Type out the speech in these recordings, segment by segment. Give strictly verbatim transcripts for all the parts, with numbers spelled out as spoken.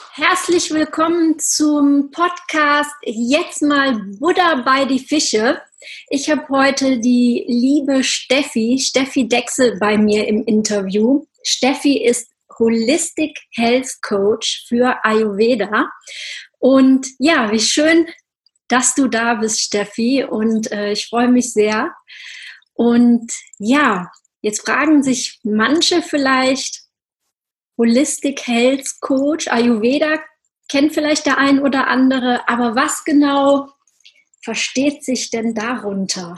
Herzlich willkommen zum Podcast Jetzt mal Buddha bei die Fische. Ich habe heute die liebe Steffi, Steffi Dechsel bei mir im Interview. Steffi ist Holistic Health Coach für Ayurveda. Und ja, wie schön, dass du da bist, Steffi. Und äh, ich freue mich sehr. Und ja, jetzt fragen sich manche vielleicht, Holistic Health Coach, Ayurveda, kennt vielleicht der ein oder andere, aber was genau versteht sich denn darunter?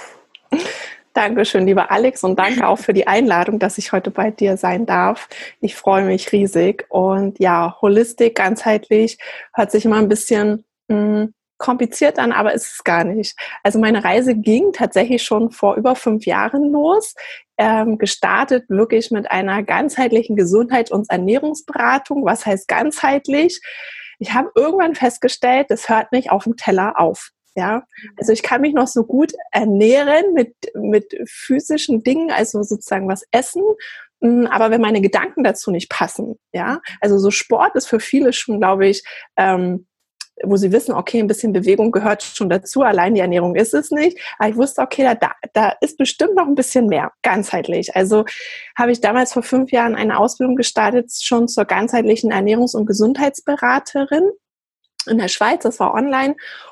Dankeschön, lieber Alex, und danke auch für die Einladung, dass ich heute bei dir sein darf. Ich freue mich riesig. Und ja, Holistik, ganzheitlich, hört sich immer ein bisschen mh, kompliziert an, aber ist es gar nicht. Also meine Reise ging tatsächlich schon vor über fünf Jahren los. Ähm, gestartet wirklich mit einer ganzheitlichen Gesundheits- und Ernährungsberatung. Was heißt ganzheitlich? Ich habe irgendwann festgestellt, das hört nicht auf dem Teller auf. Ja, also ich kann mich noch so gut ernähren mit, mit physischen Dingen, also sozusagen was essen, aber wenn meine Gedanken dazu nicht passen, ja, also so Sport ist für viele schon, glaube ich, ähm, wo sie wissen, okay, ein bisschen Bewegung gehört schon dazu, allein die Ernährung ist es nicht. Aber ich wusste, okay, da, da ist bestimmt noch ein bisschen mehr, ganzheitlich. Also habe ich damals vor fünf Jahren eine Ausbildung gestartet, schon zur ganzheitlichen Ernährungs- und Gesundheitsberaterin in der Schweiz, das war online.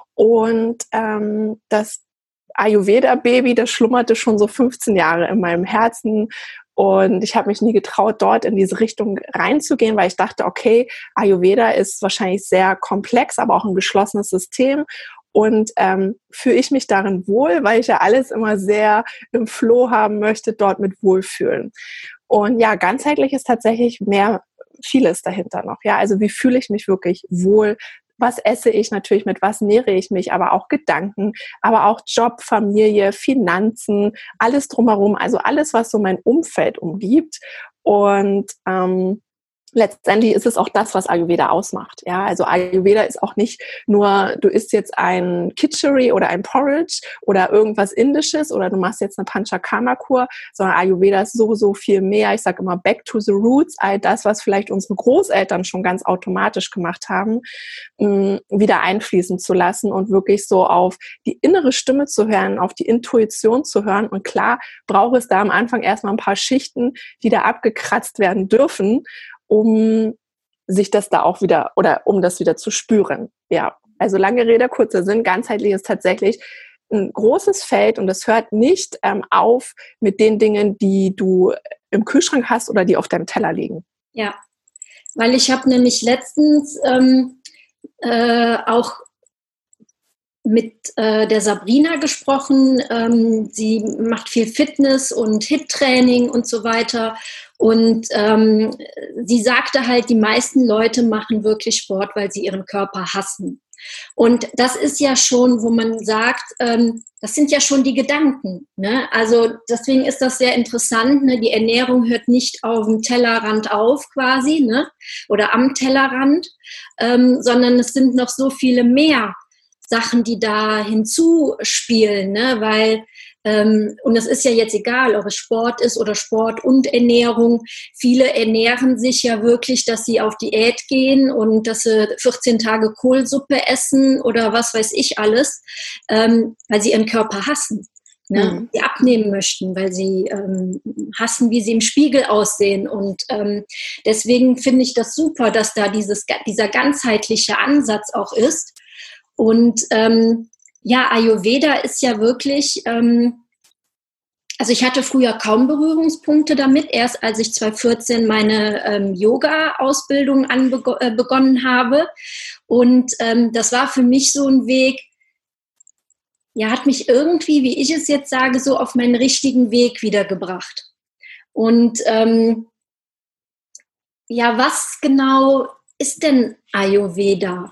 Und ähm, das Ayurveda-Baby, das schlummerte schon so fünfzehn Jahre in meinem Herzen. Und ich habe mich nie getraut, dort in diese Richtung reinzugehen, weil ich dachte, okay, Ayurveda ist wahrscheinlich sehr komplex, aber auch ein geschlossenes System. Und ähm, fühle ich mich darin wohl, weil ich ja alles immer sehr im Flow haben möchte, dort mit wohlfühlen. Und ja, ganzheitlich ist tatsächlich mehr, vieles dahinter noch. Ja, also wie fühle ich mich wirklich wohl? Was esse ich natürlich, mit was nähere ich mich, aber auch Gedanken, aber auch Job, Familie, Finanzen, alles drumherum, also alles, was so mein Umfeld umgibt. Und ähm, letztendlich ist es auch das, was Ayurveda ausmacht. Ja, also Ayurveda ist auch nicht nur, du isst jetzt ein Khichdi oder ein Porridge oder irgendwas Indisches oder du machst jetzt eine Panchakarma-Kur, sondern Ayurveda ist so, so viel mehr. Ich sage immer back to the roots, all das, was vielleicht unsere Großeltern schon ganz automatisch gemacht haben, wieder einfließen zu lassen und wirklich so auf die innere Stimme zu hören, auf die Intuition zu hören. Und klar braucht es da am Anfang erstmal ein paar Schichten, die da abgekratzt werden dürfen, um sich das da auch wieder oder um das wieder zu spüren. Ja, also lange Rede, kurzer Sinn, ganzheitlich ist tatsächlich ein großes Feld und das hört nicht ähm, auf mit den Dingen, die du im Kühlschrank hast oder die auf deinem Teller liegen. Ja, weil ich habe nämlich letztens ähm, äh, auch mit äh, der Sabrina gesprochen. Ähm, sie macht viel Fitness und Hit-Training und so weiter. Und ähm, sie sagte halt, die meisten Leute machen wirklich Sport, weil sie ihren Körper hassen. Und das ist ja schon, wo man sagt, ähm, das sind ja schon die Gedanken. Ne? Also deswegen ist das sehr interessant. Ne? Die Ernährung hört nicht auf dem Tellerrand auf quasi, ne? Oder am Tellerrand, ähm, sondern es sind noch so viele mehr Sachen, die da hinzuspielen, ne? Weil, ähm, und es ist ja jetzt egal, ob es Sport ist oder Sport und Ernährung. Viele ernähren sich ja wirklich, dass sie auf Diät gehen und dass sie vierzehn Tage Kohlsuppe essen oder was weiß ich alles, ähm, weil sie ihren Körper hassen. Ne? Mhm. Sie abnehmen möchten, weil sie ähm, hassen, wie sie im Spiegel aussehen. Und ähm, deswegen finde ich das super, dass da dieses, dieser ganzheitliche Ansatz auch ist. Und ähm, ja, Ayurveda ist ja wirklich, ähm, also ich hatte früher kaum Berührungspunkte damit, erst als ich zwanzig vierzehn meine ähm, Yoga-Ausbildung anbeg- äh, begonnen habe. Und ähm, das war für mich so ein Weg, ja, hat mich irgendwie, wie ich es jetzt sage, so auf meinen richtigen Weg wiedergebracht. Und ähm, ja, was genau ist denn Ayurveda?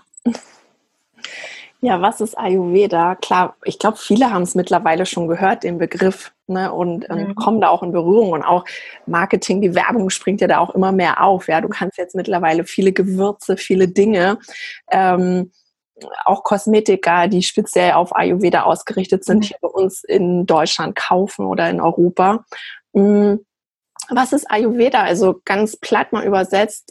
Ja, was ist Ayurveda? Klar, ich glaube, viele haben es mittlerweile schon gehört, den Begriff, ne, und, und mhm. kommen da auch in Berührung. Und auch Marketing, die Werbung springt ja da auch immer mehr auf. Ja, du kannst jetzt mittlerweile viele Gewürze, viele Dinge, ähm, auch Kosmetika, die speziell auf Ayurveda ausgerichtet sind, mhm. hier bei uns in Deutschland kaufen oder in Europa. Was ist Ayurveda? Also ganz platt mal übersetzt,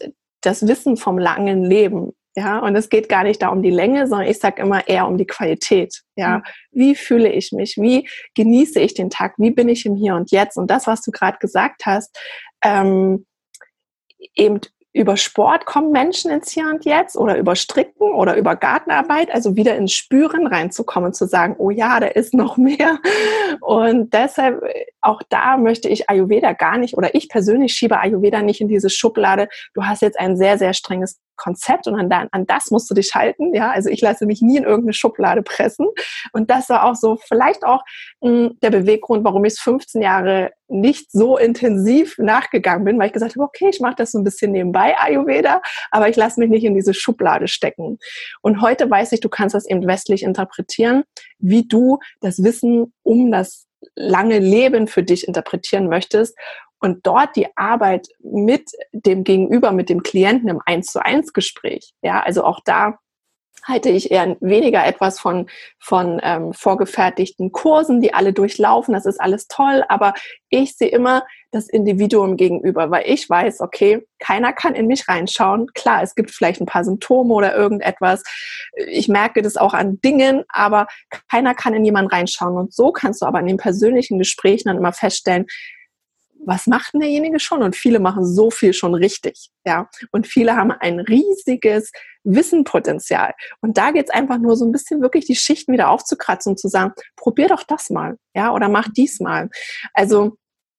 das Wissen vom langen Leben. Ja, und es geht gar nicht da um die Länge, sondern ich sage immer eher um die Qualität. Ja, mhm. Wie fühle ich mich? Wie genieße ich den Tag? Wie bin ich im Hier und Jetzt? Und das, was du gerade gesagt hast, ähm, eben über Sport kommen Menschen ins Hier und Jetzt oder über Stricken oder über Gartenarbeit, also wieder ins Spüren reinzukommen, zu sagen, oh ja, da ist noch mehr. Und deshalb, auch da möchte ich Ayurveda gar nicht, oder ich persönlich schiebe Ayurveda nicht in diese Schublade, du hast jetzt ein sehr, sehr strenges Konzept und an, an das musst du dich halten. Ja, also ich lasse mich nie in irgendeine Schublade pressen. Und das war auch so vielleicht auch mh, der Beweggrund, warum ich es fünfzehn Jahre nicht so intensiv nachgegangen bin, weil ich gesagt habe, okay, ich mache das so ein bisschen nebenbei, Ayurveda, aber ich lasse mich nicht in diese Schublade stecken. Und heute weiß ich, du kannst das eben westlich interpretieren, wie du das Wissen um das lange Leben für dich interpretieren möchtest. Und dort die Arbeit mit dem Gegenüber, mit dem Klienten im eins zu eins Gespräch. Ja, also auch da halte ich eher weniger etwas von, von ähm, vorgefertigten Kursen, die alle durchlaufen. Das ist alles toll, aber ich sehe immer das Individuum gegenüber, weil ich weiß, okay, keiner kann in mich reinschauen. Klar, es gibt vielleicht ein paar Symptome oder irgendetwas. Ich merke das auch an Dingen, aber keiner kann in jemanden reinschauen. Und so kannst du aber in den persönlichen Gesprächen dann immer feststellen, was macht denn derjenige schon? Und viele machen so viel schon richtig, ja. Und viele haben ein riesiges Wissenpotenzial. Und da geht es einfach nur so ein bisschen wirklich die Schichten wieder aufzukratzen und zu sagen, probier doch das mal, ja, oder mach dies mal. Also,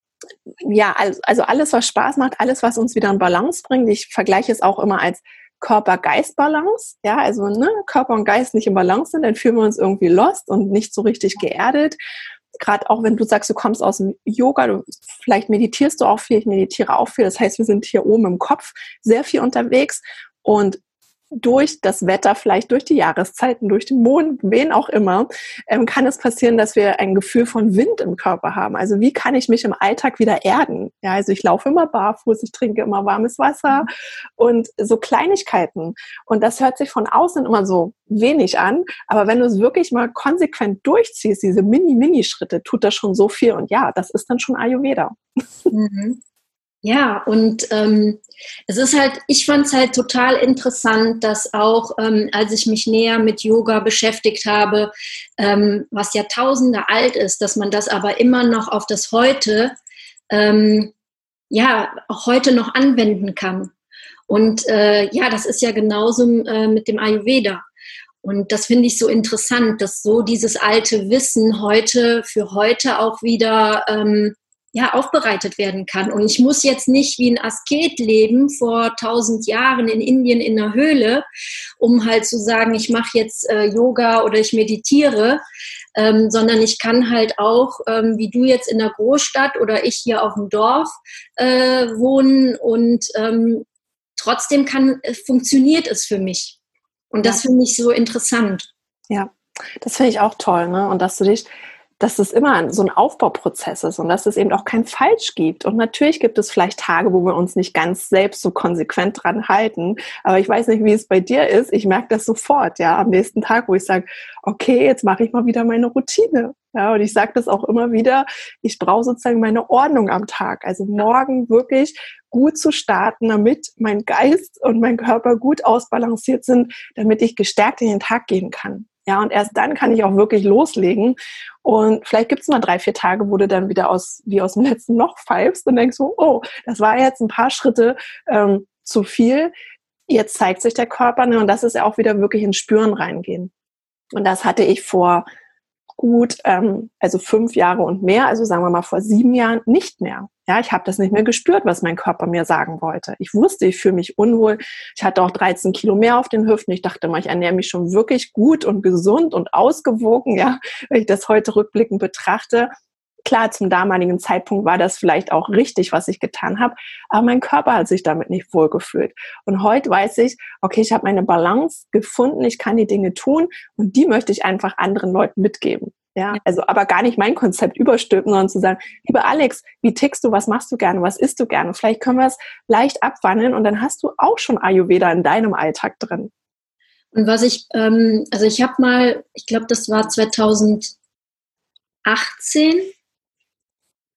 ja, also alles, was Spaß macht, alles, was uns wieder in Balance bringt. Ich vergleiche es auch immer als Körper-Geist-Balance, ja, also ne, Körper und Geist nicht im Balance sind, dann fühlen wir uns irgendwie lost und nicht so richtig geerdet. Gerade auch wenn du sagst, du kommst aus dem Yoga, du, vielleicht meditierst du auch viel, ich meditiere auch viel. Das heißt, wir sind hier oben im Kopf sehr viel unterwegs und durch das Wetter, vielleicht durch die Jahreszeiten, durch den Mond, wen auch immer, ähm, kann es passieren, dass wir ein Gefühl von Wind im Körper haben. Also wie kann ich mich im Alltag wieder erden? Ja, also ich laufe immer barfuß, ich trinke immer warmes Wasser und so Kleinigkeiten. Und das hört sich von außen immer so wenig an, aber wenn du es wirklich mal konsequent durchziehst, diese Mini-Mini-Schritte, tut das schon so viel. Und ja, das ist dann schon Ayurveda. Mhm. Ja, und ähm, es ist halt, ich fand es halt total interessant, dass auch, ähm, als ich mich näher mit Yoga beschäftigt habe, ähm, was Jahrtausende alt ist, dass man das aber immer noch auf das Heute, ähm, ja, auch heute noch anwenden kann. Und äh, ja, das ist ja genauso äh, mit dem Ayurveda. Und das finde ich so interessant, dass so dieses alte Wissen heute für heute auch wieder ähm, ja, aufbereitet werden kann. Und ich muss jetzt nicht wie ein Asket leben vor tausend Jahren in Indien in einer Höhle, um halt zu sagen, ich mache jetzt äh, Yoga oder ich meditiere, ähm, sondern ich kann halt auch, ähm, wie du jetzt in der Großstadt oder ich hier auf dem Dorf äh, wohnen und ähm, trotzdem kann, äh, funktioniert es für mich. Und das ja. finde ich so interessant. Ja, das finde ich auch toll, ne? Und dass du dich dass es immer so ein Aufbauprozess ist und dass es eben auch kein Falsch gibt. Und natürlich gibt es vielleicht Tage, wo wir uns nicht ganz selbst so konsequent dran halten. Aber ich weiß nicht, wie es bei dir ist. Ich merke das sofort, ja, am nächsten Tag, wo ich sage, okay, jetzt mache ich mal wieder meine Routine. Ja, und ich sage das auch immer wieder, ich brauche sozusagen meine Ordnung am Tag. Also morgen wirklich gut zu starten, damit mein Geist und mein Körper gut ausbalanciert sind, damit ich gestärkt in den Tag gehen kann. Ja, und erst dann kann ich auch wirklich loslegen. Und vielleicht gibt es mal drei, vier Tage, wo du dann wieder aus wie aus dem letzten Loch pfeifst und denkst so, oh, das war jetzt ein paar Schritte ähm, zu viel. Jetzt zeigt sich der Körper, ne, und das ist ja auch wieder wirklich ins Spüren reingehen. Und das hatte ich vor gut, ähm, also fünf Jahre und mehr, also sagen wir mal vor sieben Jahren nicht mehr. Ja, ich habe das nicht mehr gespürt, was mein Körper mir sagen wollte. Ich wusste, ich fühle mich unwohl. Ich hatte auch dreizehn Kilo mehr auf den Hüften. Ich dachte mal, ich ernähre mich schon wirklich gut und gesund und ausgewogen, ja, wenn ich das heute rückblickend betrachte. Klar, zum damaligen Zeitpunkt war das vielleicht auch richtig, was ich getan habe, aber mein Körper hat sich damit nicht wohlgefühlt. Und heute weiß ich, okay, ich habe meine Balance gefunden, ich kann die Dinge tun und die möchte ich einfach anderen Leuten mitgeben. Ja, also aber gar nicht mein Konzept überstülpen, sondern zu sagen, lieber Alex, wie tickst du, was machst du gerne, was isst du gerne? Vielleicht können wir es leicht abwandeln und dann hast du auch schon Ayurveda in deinem Alltag drin. Und was ich, ähm, also ich habe mal, ich glaube, das war zweitausendachtzehn,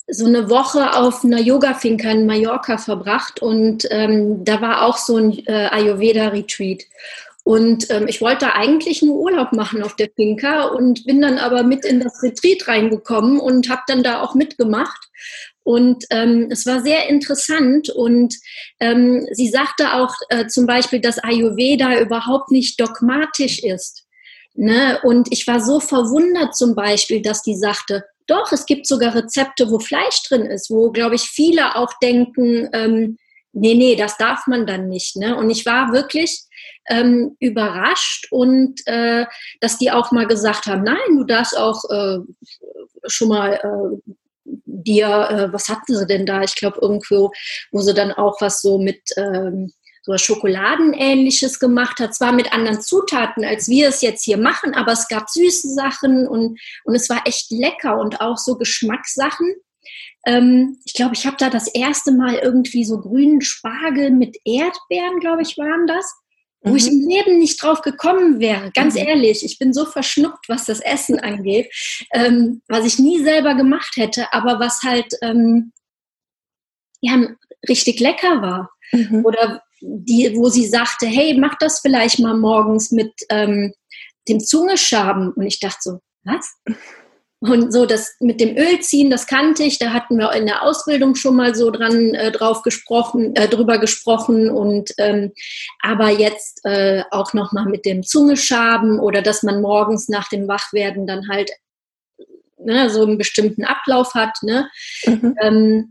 so eine Woche auf einer Yoga-Finca in Mallorca verbracht und ähm, da war auch so ein äh, Ayurveda-Retreat. Und ähm, ich wollte eigentlich nur Urlaub machen auf der Finca und bin dann aber mit in das Retreat reingekommen und habe dann da auch mitgemacht. Und ähm, es war sehr interessant und ähm, sie sagte auch äh, zum Beispiel, dass Ayurveda überhaupt nicht dogmatisch ist. Ne? Und ich war so verwundert zum Beispiel, dass die sagte, doch, es gibt sogar Rezepte, wo Fleisch drin ist, wo, glaube ich, viele auch denken, ähm, nee, nee, das darf man dann nicht. Ne? Und ich war wirklich ähm, überrascht und äh, dass die auch mal gesagt haben, nein, du darfst auch äh, schon mal äh, dir, äh, was hatten sie denn da? Ich glaube irgendwo, wo sie dann auch was so mit ähm, so was Schokoladenähnliches gemacht hat, zwar mit anderen Zutaten, als wir es jetzt hier machen, aber es gab süße Sachen und, und es war echt lecker und auch so Geschmackssachen. Ähm, ich glaube, ich habe da das erste Mal irgendwie so grünen Spargel mit Erdbeeren, glaube ich, waren das, wo mhm. ich im Leben nicht drauf gekommen wäre. Ganz mhm. ehrlich, ich bin so verschnuckt, was das Essen angeht, ähm, was ich nie selber gemacht hätte, aber was halt ähm, ja, richtig lecker war. Mhm. Oder die, wo sie sagte, hey, mach das vielleicht mal morgens mit ähm, dem Zungeschaben. Und ich dachte so, was? Und so das mit dem Ölziehen, das kannte ich. Da hatten wir in der Ausbildung schon mal so dran äh, drauf gesprochen, äh, drüber gesprochen. Und ähm, aber jetzt äh, auch noch mal mit dem Zungeschaben oder dass man morgens nach dem Wachwerden dann halt ne, so einen bestimmten Ablauf hat. Ne? Mhm. Ähm,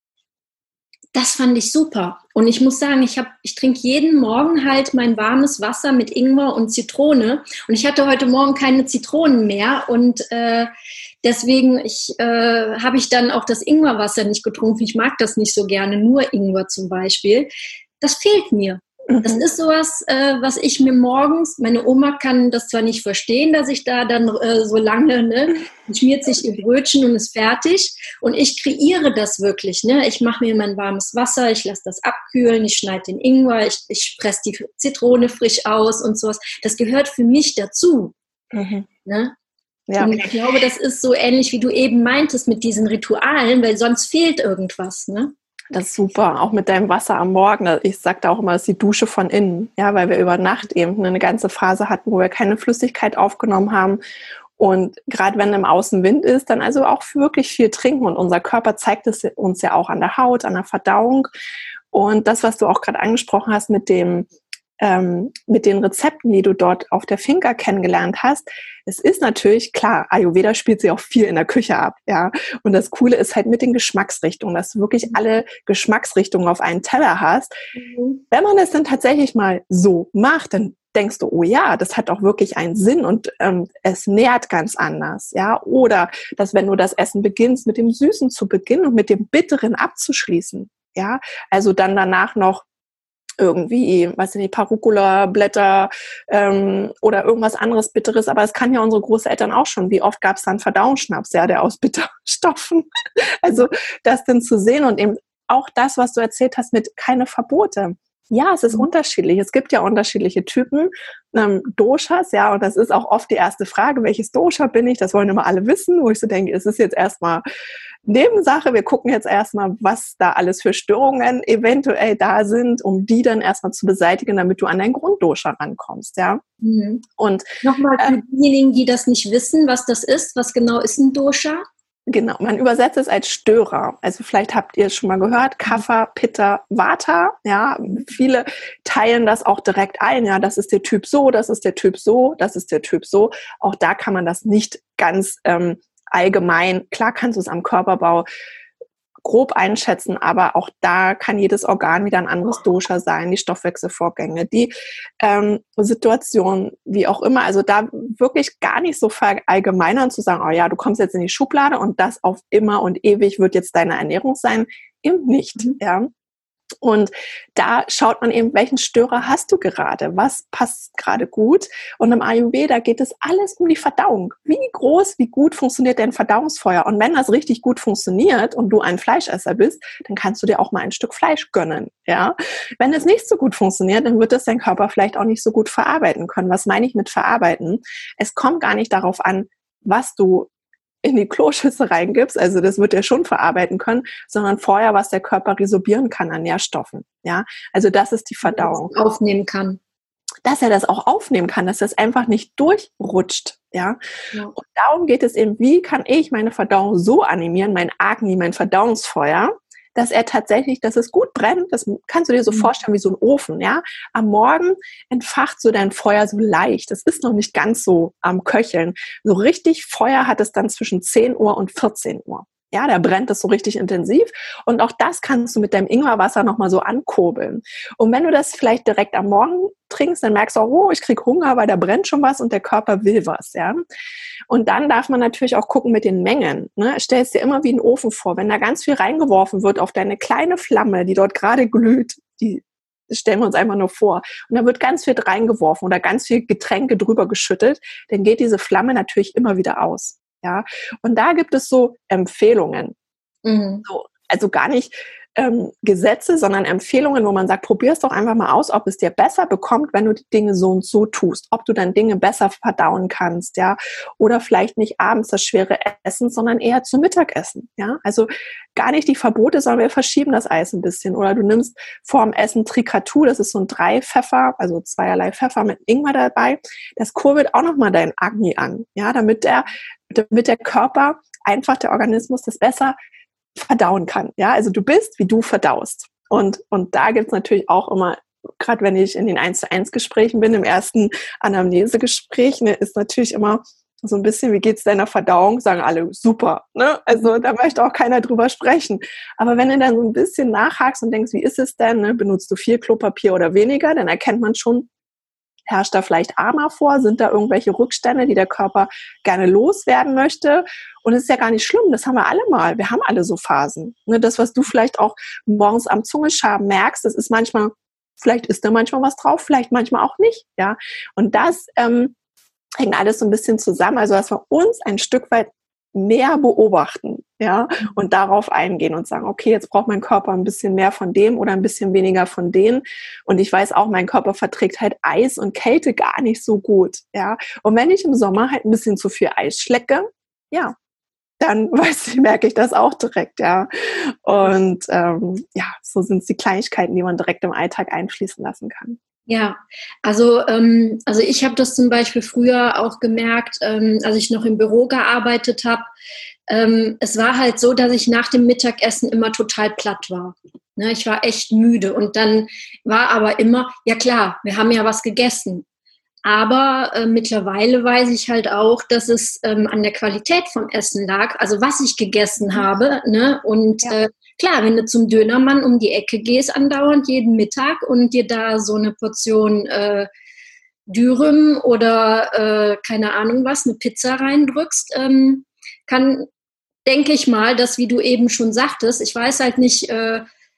Das fand ich super. Und ich muss sagen, ich, hab, ich trinke jeden Morgen halt mein warmes Wasser mit Ingwer und Zitrone. Und ich hatte heute Morgen keine Zitronen mehr. Und äh, deswegen ich, äh, habe ich dann auch das Ingwerwasser nicht getrunken. Ich mag das nicht so gerne, nur Ingwer zum Beispiel. Das fehlt mir. Das ist sowas, äh, was ich mir morgens, meine Oma kann das zwar nicht verstehen, dass ich da dann äh, so lange, ne, schmiert sich ihr Brötchen und ist fertig und ich kreiere das wirklich, ne, ich mache mir mein warmes Wasser, ich lasse das abkühlen, ich schneide den Ingwer, ich, ich presse die Zitrone frisch aus und sowas, das gehört für mich dazu, mhm. ne. Ja. Und ich glaube, das ist so ähnlich, wie du eben meintest mit diesen Ritualen, weil sonst fehlt irgendwas, ne. Das ist super, auch mit deinem Wasser am Morgen. Ich sage da auch immer, das ist die Dusche von innen, ja, weil wir über Nacht eben eine ganze Phase hatten, wo wir keine Flüssigkeit aufgenommen haben. Und gerade wenn im Außen Wind ist, dann also auch wirklich viel trinken. Und unser Körper zeigt es uns ja auch an der Haut, an der Verdauung. Und das, was du auch gerade angesprochen hast mit dem ähm, mit den Rezepten, die du dort auf der Finca kennengelernt hast, es ist natürlich klar, Ayurveda spielt sich auch viel in der Küche ab, ja. Und das Coole ist halt mit den Geschmacksrichtungen, dass du wirklich alle Geschmacksrichtungen auf einen Teller hast. Mhm. Wenn man es dann tatsächlich mal so macht, dann denkst du, oh ja, das hat auch wirklich einen Sinn und ähm, es nährt ganz anders, ja. Oder dass wenn du das Essen beginnst, mit dem Süßen zu beginnen und mit dem Bitteren abzuschließen, ja. Also dann danach noch irgendwie, weiß ich nicht, Parucula-Blätter ähm, oder irgendwas anderes Bitteres, aber es kann ja unsere Großeltern auch schon. Wie oft gab es dann Verdauungsschnaps, ja, der aus Bitterstoffen. Also das dann zu sehen und eben auch das, was du erzählt hast mit keine Verbote. Ja, es ist unterschiedlich. Es gibt ja unterschiedliche Typen, ähm, Doshas, ja, und das ist auch oft die erste Frage, welches Dosha bin ich? Das wollen immer alle wissen, wo ich so denke, es ist jetzt erstmal Nebensache. Wir gucken jetzt erstmal, was da alles für Störungen eventuell da sind, um die dann erstmal zu beseitigen, damit du an dein Grunddosha rankommst, ja. Mhm. Und nochmal für äh, diejenigen, die das nicht wissen, was das ist, was genau ist ein Dosha? Genau, man übersetzt es als Störer. Also vielleicht habt ihr es schon mal gehört, Kapha, Pitta, Vata. Ja, viele teilen das auch direkt ein. Ja, das ist der Typ so, das ist der Typ so, das ist der Typ so. Auch da kann man das nicht ganz ähm, allgemein. Klar kannst du es am Körperbau grob einschätzen, aber auch da kann jedes Organ wieder ein anderes Dosha sein, die Stoffwechselvorgänge, die ähm, Situation, wie auch immer. Also da wirklich gar nicht so verallgemeinern zu sagen, oh ja, du kommst jetzt in die Schublade und das auf immer und ewig wird jetzt deine Ernährung sein. Eben nicht, mhm. ja. Und da schaut man eben, welchen Störer hast du gerade? Was passt gerade gut? Und im Ayurveda geht es alles um die Verdauung. Wie groß, wie gut funktioniert dein Verdauungsfeuer? Und wenn das richtig gut funktioniert und du ein Fleischesser bist, dann kannst du dir auch mal ein Stück Fleisch gönnen. Ja? Wenn es nicht so gut funktioniert, dann wird das dein Körper vielleicht auch nicht so gut verarbeiten können. Was meine ich mit verarbeiten? Es kommt gar nicht darauf an, was du in die Kloschüssel reingibst, also das wird er schon verarbeiten können, sondern vorher, was der Körper resorbieren kann an Nährstoffen. Ja, also das ist die Verdauung. Dass er aufnehmen kann. Dass er das auch aufnehmen kann, dass das einfach nicht durchrutscht. Ja? Ja. Und darum geht es eben, wie kann ich meine Verdauung so animieren, mein Agni, mein Verdauungsfeuer, dass er tatsächlich, dass es gut brennt. Das kannst du dir so mhm. vorstellen wie so ein Ofen. Ja? Am Morgen entfacht so dein Feuer so leicht. Das ist noch nicht ganz so am Köcheln. So richtig Feuer hat es dann zwischen zehn Uhr und vierzehn Uhr. Ja, da brennt es so richtig intensiv. Und auch das kannst du mit deinem Ingwerwasser nochmal so ankurbeln. Und wenn du das vielleicht direkt am Morgen trinkst, dann merkst du auch, oh, ich krieg Hunger, weil da brennt schon was und der Körper will was. Ja. Und dann darf man natürlich auch gucken mit den Mengen. Ne? Stell es dir immer wie einen Ofen vor. Wenn da ganz viel reingeworfen wird auf deine kleine Flamme, die dort gerade glüht, die das stellen wir uns einfach nur vor. Und da wird ganz viel reingeworfen oder ganz viel Getränke drüber geschüttet, dann geht diese Flamme natürlich immer wieder aus. Ja, und da gibt es so Empfehlungen. Mhm. So, also gar nicht ähm, Gesetze, sondern Empfehlungen, wo man sagt, probier es doch einfach mal aus, ob es dir besser bekommt, wenn du die Dinge so und so tust. Ob du dann Dinge besser verdauen kannst, ja. Oder vielleicht nicht abends das schwere Essen, sondern eher zum Mittagessen, ja. Also gar nicht die Verbote, sondern wir verschieben das Eis ein bisschen. Oder du nimmst vorm Essen Trikatu, das ist so ein Drei-Pfeffer, also zweierlei Pfeffer mit Ingwer dabei. Das kurbelt auch nochmal dein Agni an, ja, damit der, damit der Körper, einfach der Organismus das besser verdauen kann. Ja, also du bist, wie du verdaust. Und, und da gibt's natürlich auch immer, gerade wenn ich in den eins zu eins Gesprächen bin, im ersten Anamnesegespräch, ne, ist natürlich immer so ein bisschen, wie geht's deiner Verdauung? Sagen alle, super. Ne? Also da möchte auch keiner drüber sprechen. Aber wenn du dann so ein bisschen nachhakst und denkst, wie ist es denn? Ne? Benutzt du viel Klopapier oder weniger? Dann erkennt man schon, herrscht da vielleicht Ama vor? Sind da irgendwelche Rückstände, die der Körper gerne loswerden möchte? Und es ist ja gar nicht schlimm, das haben wir alle mal. Wir haben alle so Phasen. Ne, das, was du vielleicht auch morgens am Zungeschaben merkst, das ist manchmal, vielleicht ist da manchmal was drauf, vielleicht manchmal auch nicht. Ja, und das ähm, hängt alles so ein bisschen zusammen. Also, dass wir uns ein Stück weit mehr beobachten, ja, und darauf eingehen und sagen, okay, jetzt braucht mein Körper ein bisschen mehr von dem oder ein bisschen weniger von denen. Und ich weiß auch, mein Körper verträgt halt Eis und Kälte gar nicht so gut, ja. Und wenn ich im Sommer halt ein bisschen zu viel Eis schlecke, ja, dann weiß ich, merke ich das auch direkt, ja. Und ähm, ja, so sind es die Kleinigkeiten, die man direkt im Alltag einfließen lassen kann. Ja, also, ähm, also ich habe das zum Beispiel früher auch gemerkt, ähm, als ich noch im Büro gearbeitet habe. Ähm, es war halt so, dass ich nach dem Mittagessen immer total platt war. Ne, ich war echt müde und dann war aber immer, ja klar, wir haben ja was gegessen. Aber äh, mittlerweile weiß ich halt auch, dass es ähm, an der Qualität vom Essen lag, also was ich gegessen habe. Ne? Und ja. äh, klar, wenn du zum Dönermann um die Ecke gehst andauernd jeden Mittag und dir da so eine Portion äh, Dürüm oder äh, keine Ahnung was, eine Pizza reindrückst, ähm, kann, denke ich mal, dass, wie du eben schon sagtest, ich weiß halt nicht, äh,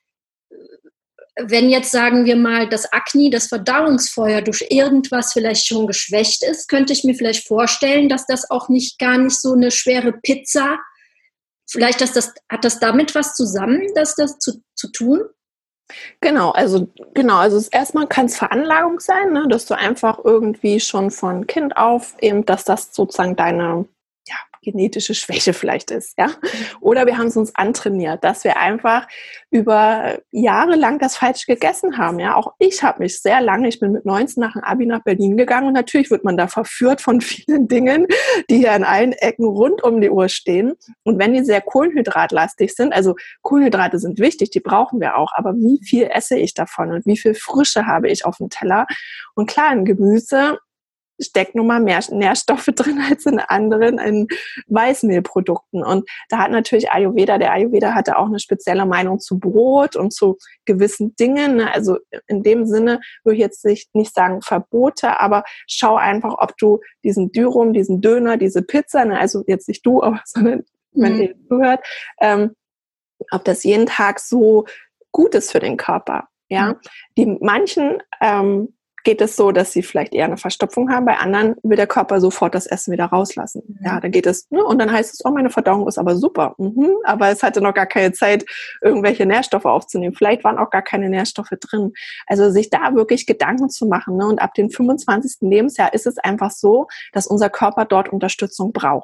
wenn jetzt, sagen wir mal, das Agni, das Verdauungsfeuer durch irgendwas vielleicht schon geschwächt ist, könnte ich mir vielleicht vorstellen, dass das auch nicht gar nicht so eine schwere Pizza, vielleicht dass das, hat das damit was zusammen, dass das zu, zu tun? Genau, also genau, also es, erstmal kann es Veranlagung sein, ne, dass du einfach irgendwie schon von Kind auf eben, dass das sozusagen deine ja, genetische Schwäche vielleicht ist, ja. Oder wir haben es uns antrainiert, dass wir einfach über Jahre lang das falsch gegessen haben, ja. Auch ich habe mich sehr lange, ich bin mit neunzehn nach dem Abi nach Berlin gegangen und natürlich wird man da verführt von vielen Dingen, die hier an allen Ecken rund um die Uhr stehen. Und wenn die sehr kohlenhydratlastig sind, also Kohlenhydrate sind wichtig, die brauchen wir auch, aber wie viel esse ich davon und wie viel Frische habe ich auf dem Teller? Und klar, in Gemüse steckt nun mal mehr Nährstoffe drin als in anderen, in Weißmehlprodukten. Und da hat natürlich Ayurveda, der Ayurveda hatte auch eine spezielle Meinung zu Brot und zu gewissen Dingen. Also in dem Sinne würde ich jetzt nicht sagen Verbote, aber schau einfach, ob du diesen Dürüm, diesen Döner, diese Pizza, also jetzt nicht du, aber sondern wenn mhm. ihr zuhört, ähm, ob das jeden Tag so gut ist für den Körper. Ja, mhm. die manchen ähm, geht es so, dass sie vielleicht eher eine Verstopfung haben. Bei anderen will der Körper sofort das Essen wieder rauslassen. Mhm. Ja, dann geht es, ne, und dann heißt es, oh, meine Verdauung ist aber super. Mhm, aber es hatte noch gar keine Zeit, irgendwelche Nährstoffe aufzunehmen. Vielleicht waren auch gar keine Nährstoffe drin. Also sich da wirklich Gedanken zu machen. Ne? Und ab dem fünfundzwanzigsten Lebensjahr ist es einfach so, dass unser Körper dort Unterstützung braucht.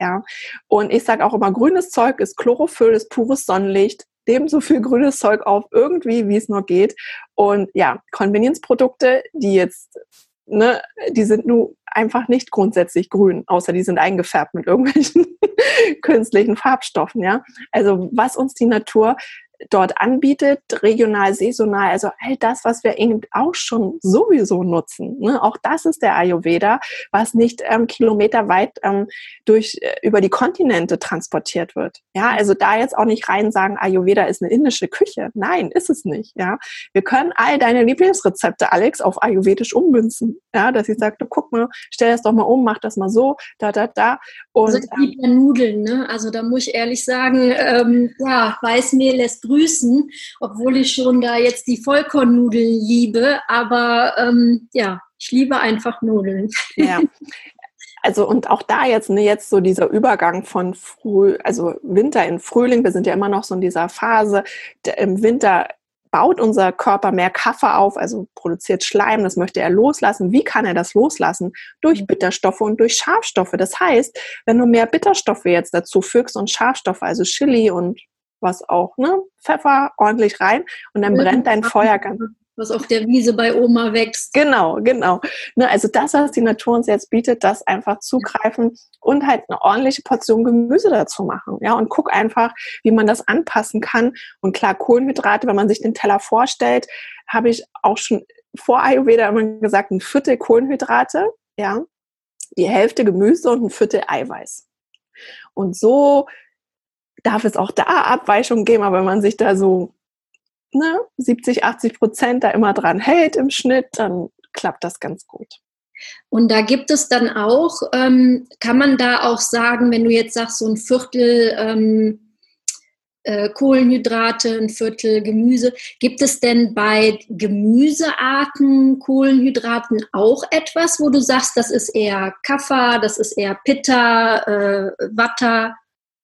Ja, und ich sage auch immer, grünes Zeug ist Chlorophyll, ist pures Sonnenlicht. Nehmt so viel grünes Zeug auf, irgendwie, wie es nur geht. Und ja, Convenience-Produkte, die jetzt, ne, die sind nun einfach nicht grundsätzlich grün, außer die sind eingefärbt mit irgendwelchen künstlichen Farbstoffen, ja. Also was uns die Natur dort anbietet, regional, saisonal, also all das, was wir eben auch schon sowieso nutzen. Ne? Auch das ist der Ayurveda, was nicht ähm, kilometerweit ähm, durch, äh, über die Kontinente transportiert wird. Ja, also da jetzt auch nicht rein sagen, Ayurveda ist eine indische Küche. Nein, ist es nicht. Ja, wir können all deine Lieblingsrezepte, Alex, auf ayurvedisch ummünzen. Ja, dass ich sage, guck mal, stell das doch mal um, mach das mal so, da, da, da. Und also ich liebe ja Nudeln, ne? Also da muss ich ehrlich sagen, ähm, ja, Weißmehl lässt grüßen, obwohl ich schon da jetzt die Vollkornnudeln liebe, aber ähm, ja, ich liebe einfach Nudeln. Ja. Also und auch da jetzt, ne, jetzt so dieser Übergang von Früh, also Winter in Frühling, wir sind ja immer noch so in dieser Phase, der, im Winter baut unser Körper mehr Kaffer auf, also produziert Schleim, das möchte er loslassen. Wie kann er das loslassen? Durch Bitterstoffe und durch Schafstoffe. Das heißt, wenn du mehr Bitterstoffe jetzt dazu fügst und Schafstoffe, also Chili und was auch, ne, Pfeffer ordentlich rein und dann brennt dein Feuer ganz. Was auf der Wiese bei Oma wächst. Genau, genau. Ne, also das, was die Natur uns jetzt bietet, das einfach zugreifen und halt eine ordentliche Portion Gemüse dazu machen. Ja, und guck einfach, wie man das anpassen kann. Und klar, Kohlenhydrate, wenn man sich den Teller vorstellt, habe ich auch schon vor Ayurveda immer gesagt, ein Viertel Kohlenhydrate, ja, die Hälfte Gemüse und ein Viertel Eiweiß. Und so darf es auch da Abweichungen geben, aber wenn man sich da so ne, siebzig, achtzig Prozent da immer dran hält im Schnitt, dann klappt das ganz gut. Und da gibt es dann auch, ähm, kann man da auch sagen, wenn du jetzt sagst, so ein Viertel ähm, äh, Kohlenhydrate, ein Viertel Gemüse, gibt es denn bei Gemüsearten, Kohlenhydraten auch etwas, wo du sagst, das ist eher Kapha, das ist eher Pitta, äh, Vata?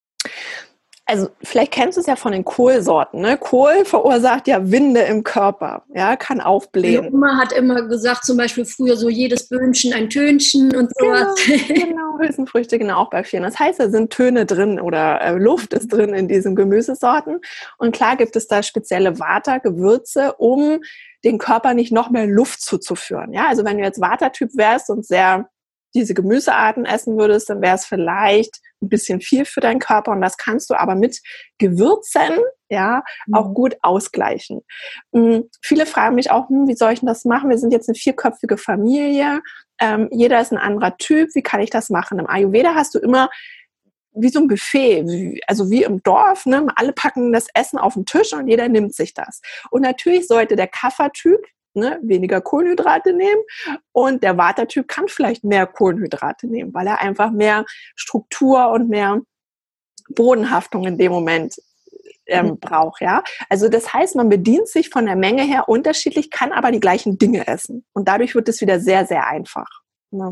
Also vielleicht kennst du es ja von den Kohlsorten. Ne? Kohl verursacht ja Winde im Körper, ja, kann aufblähen. Meine Oma hat immer gesagt, zum Beispiel früher so jedes Böhnchen ein Tönchen und sowas. Genau, genau, Hülsenfrüchte, genau, auch bei vielen. Das heißt, da sind Töne drin oder äh, Luft ist drin in diesen Gemüsesorten. Und klar gibt es da spezielle Vata-Gewürze, um den Körper nicht noch mehr Luft zuzuführen. Ja, also wenn du jetzt Vata-Typ wärst und sehr diese Gemüsearten essen würdest, dann wäre es vielleicht ein bisschen viel für deinen Körper und das kannst du aber mit Gewürzen ja auch gut ausgleichen. Mhm. Viele fragen mich auch, hm, wie soll ich denn das machen? Wir sind jetzt eine vierköpfige Familie, ähm, jeder ist ein anderer Typ, wie kann ich das machen? Im Ayurveda hast du immer wie so ein Buffet, wie, also wie im Dorf, ne? Alle packen das Essen auf den Tisch und jeder nimmt sich das. Und natürlich sollte der Kapha-Typ Ne, weniger Kohlenhydrate nehmen und der Vata-Typ kann vielleicht mehr Kohlenhydrate nehmen, weil er einfach mehr Struktur und mehr Bodenhaftung in dem Moment ähm, mhm. braucht. Ja? Also das heißt, man bedient sich von der Menge her unterschiedlich, kann aber die gleichen Dinge essen und dadurch wird es wieder sehr, sehr einfach. Ne?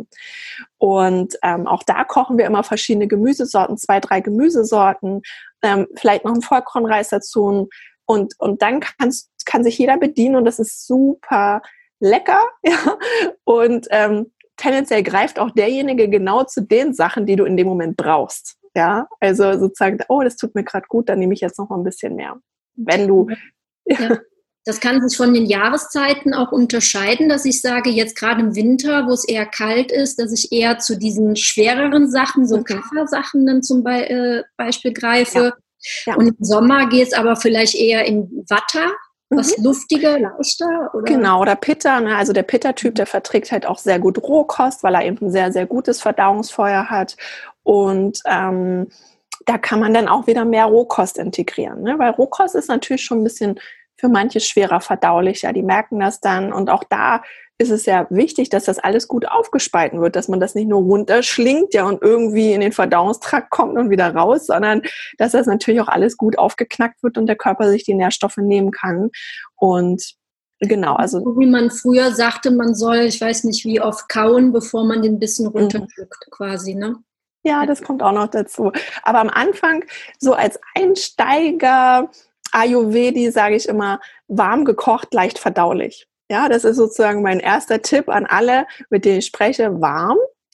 Und ähm, auch da kochen wir immer verschiedene Gemüsesorten, zwei, drei Gemüsesorten, ähm, vielleicht noch einen Vollkornreis dazu und, und dann kannst kann sich jeder bedienen und das ist super lecker, ja, und ähm, tendenziell greift auch derjenige genau zu den Sachen, die du in dem Moment brauchst, ja, also sozusagen, oh, das tut mir gerade gut, dann nehme ich jetzt noch mal ein bisschen mehr, wenn du... Ja. Das kann sich von den Jahreszeiten auch unterscheiden, dass ich sage, jetzt gerade im Winter, wo es eher kalt ist, dass ich eher zu diesen schwereren Sachen, so okay. Kapha-Sachen dann zum Be- äh, Beispiel greife. Ja. Ja. Und im Sommer geht es aber vielleicht eher in Vata, was mhm. luftiger, leichter? Oder? Genau, oder Pitta. Ne? Also der Pitta-Typ, der verträgt halt auch sehr gut Rohkost, weil er eben ein sehr, sehr gutes Verdauungsfeuer hat. Und ähm, da kann man dann auch wieder mehr Rohkost integrieren. Ne? Weil Rohkost ist natürlich schon ein bisschen für manche schwerer verdaulich. Ja, die merken das dann. Und auch da ist es ja wichtig, dass das alles gut aufgespalten wird, dass man das nicht nur runterschlingt, ja, und irgendwie in den Verdauungstrakt kommt und wieder raus, sondern dass das natürlich auch alles gut aufgeknackt wird und der Körper sich die Nährstoffe nehmen kann. Und genau, also. So wie man früher sagte, man soll, ich weiß nicht wie oft kauen, bevor man den Bissen runterschluckt, mhm. quasi, ne? Ja, das kommt auch noch dazu. Aber am Anfang, so als Einsteiger Ayurvedi, sage ich immer, warm gekocht, leicht verdaulich. Ja, das ist sozusagen mein erster Tipp an alle, mit denen ich spreche, warm.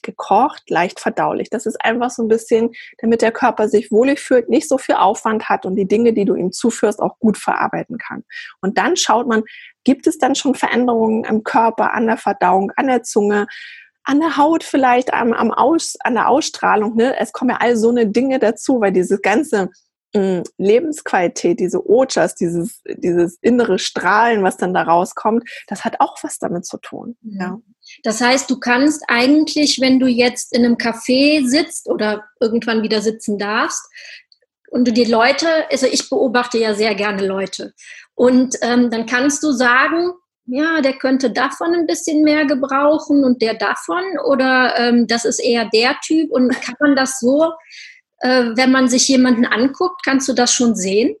gekocht, leicht verdaulich. Das ist einfach so ein bisschen, damit der Körper sich wohlig fühlt, nicht so viel Aufwand hat und die Dinge, die du ihm zuführst, auch gut verarbeiten kann. Und dann schaut man, gibt es dann schon Veränderungen im Körper, an der Verdauung, an der Zunge, an der Haut vielleicht, am, am Aus, an der Ausstrahlung. Ne? Es kommen ja all so eine Dinge dazu, weil diese ganze mh, Lebensqualität, diese Ojas, dieses, dieses innere Strahlen, was dann da rauskommt, das hat auch was damit zu tun. Mhm. Ja. Das heißt, du kannst eigentlich, wenn du jetzt in einem Café sitzt oder irgendwann wieder sitzen darfst und du die Leute, also ich beobachte ja sehr gerne Leute, und ähm, dann kannst du sagen, ja, der könnte davon ein bisschen mehr gebrauchen und der davon, oder ähm, das ist eher der Typ, und kann man das so, äh, wenn man sich jemanden anguckt, kannst du das schon sehen?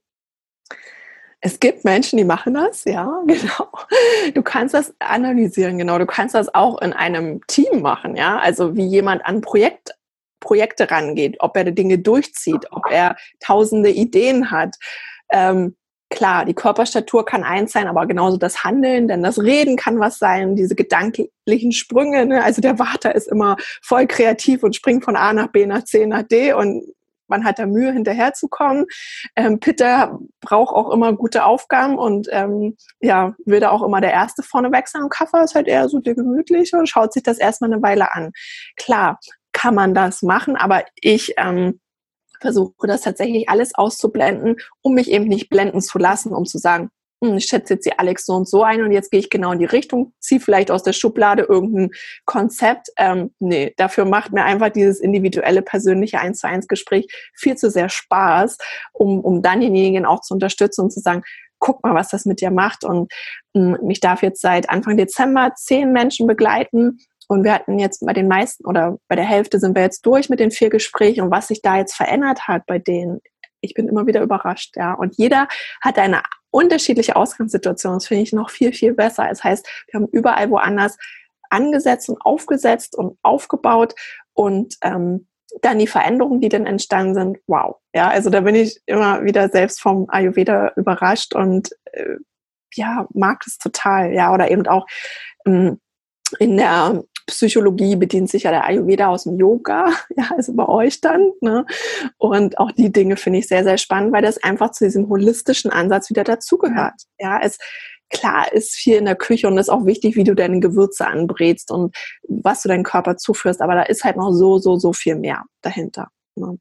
Es gibt Menschen, die machen das, ja, genau. Du kannst das analysieren, genau. Du kannst das auch in einem Team machen, ja. Also wie jemand an Projekt, Projekte rangeht, ob er die Dinge durchzieht, ob er tausende Ideen hat. Ähm, klar, die Körperstatur kann eins sein, aber genauso das Handeln, denn das Reden kann was sein, diese gedanklichen Sprünge, ne? Also der Vata ist immer voll kreativ und springt von A nach B nach C nach D und man hat da Mühe, hinterherzukommen. Ähm, Pitta braucht auch immer gute Aufgaben und ähm, ja, will da auch immer der Erste vorneweg sein. Und Kapha ist halt eher so der Gemütliche und schaut sich das erstmal eine Weile an. Klar, kann man das machen, aber ich ähm, versuche das tatsächlich alles auszublenden, um mich eben nicht blenden zu lassen, um zu sagen, ich schätze jetzt die Alex so und so ein und jetzt gehe ich genau in die Richtung, ziehe vielleicht aus der Schublade irgendein Konzept. Ähm, nee, dafür macht mir einfach dieses individuelle, persönliche eins zu eins Gespräch viel zu sehr Spaß, um, um dann denjenigen auch zu unterstützen und zu sagen, guck mal, was das mit dir macht. Und ähm, ich darf jetzt seit Anfang Dezember zehn Menschen begleiten und wir hatten jetzt bei den meisten oder bei der Hälfte sind wir jetzt durch mit den vier Gesprächen und was sich da jetzt verändert hat bei denen, ich bin immer wieder überrascht, ja. Und jeder hat eine unterschiedliche Ausgangssituation. Das finde ich noch viel, viel besser. Das heißt, wir haben überall woanders angesetzt und aufgesetzt und aufgebaut und ähm, dann die Veränderungen, die dann entstanden sind, wow. Ja, also da bin ich immer wieder selbst vom Ayurveda überrascht und äh, ja, mag es total. Ja, oder eben auch ähm, in der Psychologie bedient sich ja der Ayurveda aus dem Yoga, ja, also bei euch dann, ne? Und auch die Dinge finde ich sehr, sehr spannend, weil das einfach zu diesem holistischen Ansatz wieder dazugehört. Ja, es klar ist viel in der Küche und ist auch wichtig, wie du deine Gewürze anbrätst und was du deinem Körper zuführst, aber da ist halt noch so, so, so viel mehr dahinter. Ne?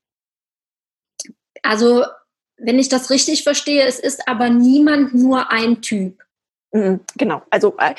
Also, wenn ich das richtig verstehe, es ist aber niemand nur ein Typ. Genau, also äh,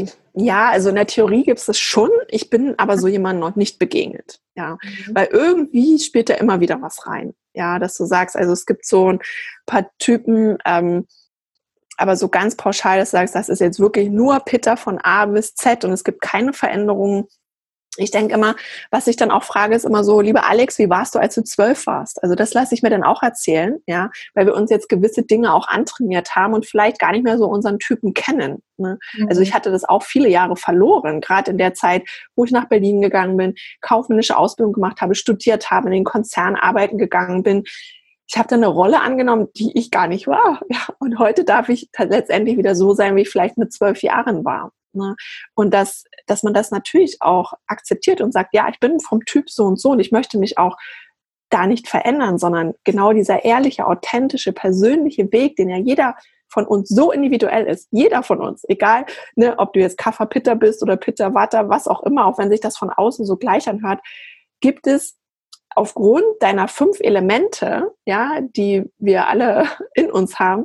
ja, also in der Theorie gibt es das schon, ich bin aber so jemandem noch nicht begegnet, ja, mhm. Weil irgendwie spielt da immer wieder was rein, ja, dass du sagst, also es gibt so ein paar Typen, ähm, aber so ganz pauschal, dass du sagst, das ist jetzt wirklich nur Pitta von A bis Z und es gibt keine Veränderungen. Ich denke immer, was ich dann auch frage, ist immer so, lieber Alex, wie warst du, als du zwölf warst? Also das lasse ich mir dann auch erzählen, ja, weil wir uns jetzt gewisse Dinge auch antrainiert haben und vielleicht gar nicht mehr so unseren Typen kennen. Ne? Mhm. Also ich hatte das auch viele Jahre verloren, gerade in der Zeit, wo ich nach Berlin gegangen bin, kaufmännische Ausbildung gemacht habe, studiert habe, in den Konzern arbeiten gegangen bin. Ich habe dann eine Rolle angenommen, die ich gar nicht war. Ja, und heute darf ich letztendlich wieder so sein, wie ich vielleicht mit zwölf Jahren war. Ne? Und dass, dass man das natürlich auch akzeptiert und sagt, ja, ich bin vom Typ so und so und ich möchte mich auch da nicht verändern, sondern genau dieser ehrliche, authentische, persönliche Weg, den ja jeder von uns so individuell ist, jeder von uns, egal, ne, ob du jetzt Kapha Pitta bist oder Pitta Vata, was auch immer, auch wenn sich das von außen so gleich anhört, gibt es aufgrund deiner fünf Elemente, ja, die wir alle in uns haben,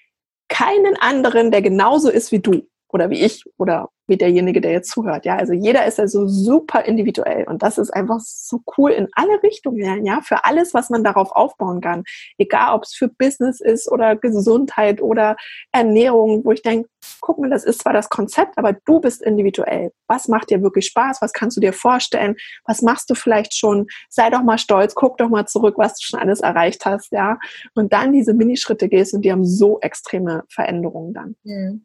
keinen anderen, der genauso ist wie du oder wie ich oder wie derjenige, der jetzt zuhört. Ja, also jeder ist ja so super individuell und das ist einfach so cool in alle Richtungen, ja, für alles, was man darauf aufbauen kann. Egal, ob es für Business ist oder Gesundheit oder Ernährung, wo ich denke, guck mal, das ist zwar das Konzept, aber du bist individuell. Was macht dir wirklich Spaß? Was kannst du dir vorstellen? Was machst du vielleicht schon? Sei doch mal stolz, guck doch mal zurück, was du schon alles erreicht hast, ja. Und dann diese Minischritte gehst und die haben so extreme Veränderungen dann. Mhm.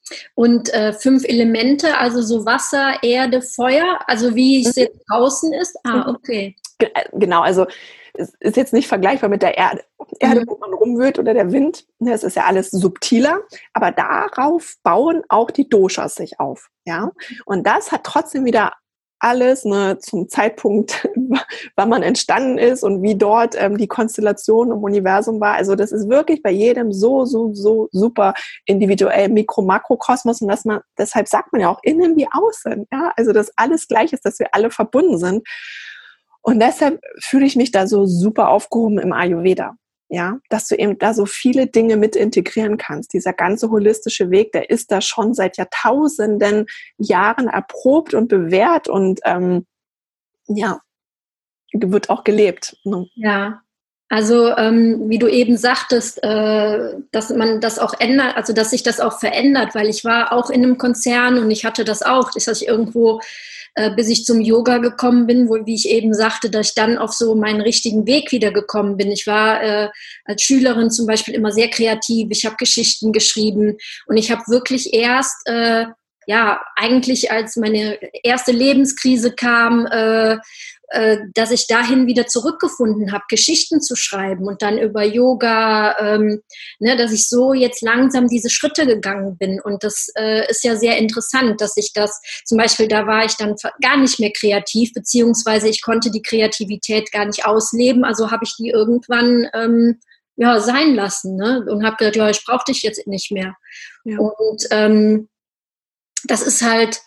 Und äh, fünf Elemente, also so Wasser, Erde, Feuer, also wie es jetzt draußen ist? Ah, okay. Genau, also es ist jetzt nicht vergleichbar mit der Erde, Erde, wo man rumwühlt oder der Wind. Es ist ja alles subtiler, aber darauf bauen auch die Doshas sich auf. Ja? Und das hat trotzdem wieder alles, ne, zum Zeitpunkt, wann man entstanden ist und wie dort ähm, die Konstellation im Universum war. Also das ist wirklich bei jedem so, so, so super individuell Mikro-Makrokosmos und dass man, deshalb sagt man ja auch innen wie außen, ja, also dass alles gleich ist, dass wir alle verbunden sind. Und deshalb fühle ich mich da so super aufgehoben im Ayurveda. Ja, dass du eben da so viele Dinge mit integrieren kannst. Dieser ganze holistische Weg, der ist da schon seit Jahrtausenden Jahren erprobt und bewährt und ähm, ja, wird auch gelebt. Ne? Ja, also ähm, wie du eben sagtest, äh, dass man das auch ändert, also dass sich das auch verändert, weil ich war auch in einem Konzern und ich hatte das auch, dass ich irgendwo äh, bis ich zum Yoga gekommen bin, wo, wie ich eben sagte, dass ich dann auf so meinen richtigen Weg wieder gekommen bin. Ich war äh, als Schülerin zum Beispiel immer sehr kreativ, ich habe Geschichten geschrieben und ich habe wirklich erst, äh, ja, eigentlich als meine erste Lebenskrise kam, äh, äh, dass ich dahin wieder zurückgefunden habe, Geschichten zu schreiben und dann über Yoga, ähm, ne, dass ich so jetzt langsam diese Schritte gegangen bin. Und das äh, ist ja sehr interessant, dass ich das, zum Beispiel da war ich dann gar nicht mehr kreativ, beziehungsweise ich konnte die Kreativität gar nicht ausleben, also habe ich die irgendwann ähm, ja, sein lassen, ne? Und habe gedacht, ja, ich brauche dich jetzt nicht mehr. Ja. Und ähm, das ist halt,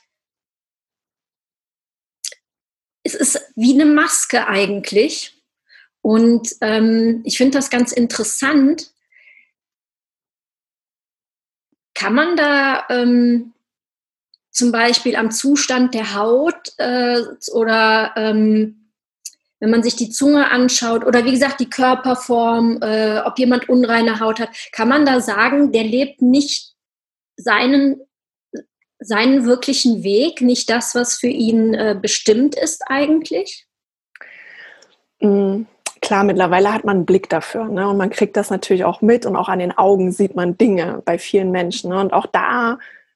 es ist wie eine Maske eigentlich. Und ähm, ich finde das ganz interessant. Kann man da ähm, zum Beispiel am Zustand der Haut äh, oder ähm, wenn man sich die Zunge anschaut oder wie gesagt die Körperform, äh, ob jemand unreine Haut hat, kann man da sagen, der lebt nicht seinen seinen wirklichen Weg, nicht das, was für ihn äh, bestimmt ist eigentlich? Mhm. Klar, mittlerweile hat man einen Blick dafür, ne? Und man kriegt das natürlich auch mit und auch an den Augen sieht man Dinge bei vielen Menschen. Ne? Und auch da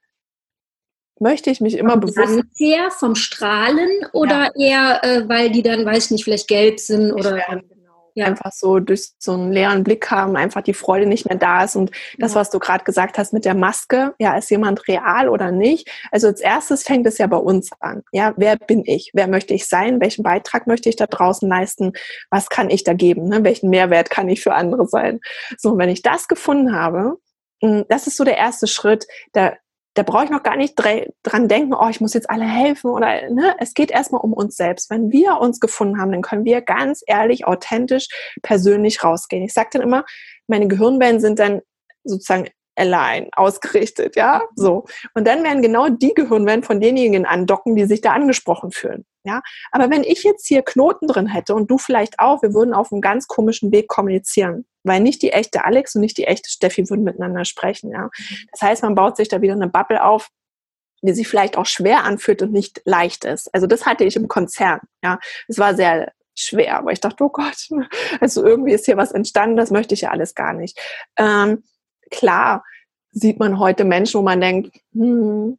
möchte ich mich immer vom bewusst... her, vom Strahlen oder ja. eher, äh, weil die dann, weiß ich nicht, vielleicht gelb sind oder... Ja. Einfach so durch so einen leeren Blick haben, einfach die Freude nicht mehr da ist. Und das, ja. was du gerade gesagt hast mit der Maske, ja, ist jemand real oder nicht? Also als erstes fängt es ja bei uns an. Ja, wer bin ich? Wer möchte ich sein? Welchen Beitrag möchte ich da draußen leisten? Was kann ich da geben? Ne? Welchen Mehrwert kann ich für andere sein? So, und wenn ich das gefunden habe, das ist so der erste Schritt, da Da brauche ich noch gar nicht dran denken, oh, ich muss jetzt alle helfen oder, ne? Es geht erstmal um uns selbst. Wenn wir uns gefunden haben, dann können wir ganz ehrlich, authentisch, persönlich rausgehen. Ich sage dann immer, meine Gehirnwellen sind dann sozusagen allein ausgerichtet, ja, so. Und dann werden genau die Gehirnwellen von denjenigen andocken, die sich da angesprochen fühlen, ja. Aber wenn ich jetzt hier Knoten drin hätte und du vielleicht auch, wir würden auf einem ganz komischen Weg kommunizieren, weil nicht die echte Alex und nicht die echte Steffi würden miteinander sprechen, ja. Das heißt, man baut sich da wieder eine Bubble auf, die sich vielleicht auch schwer anfühlt und nicht leicht ist. Also das hatte ich im Konzern, ja. Es war sehr schwer, aber ich dachte, oh Gott, also irgendwie ist hier was entstanden, das möchte ich ja alles gar nicht. Ähm, Klar sieht man heute Menschen, wo man denkt, hm,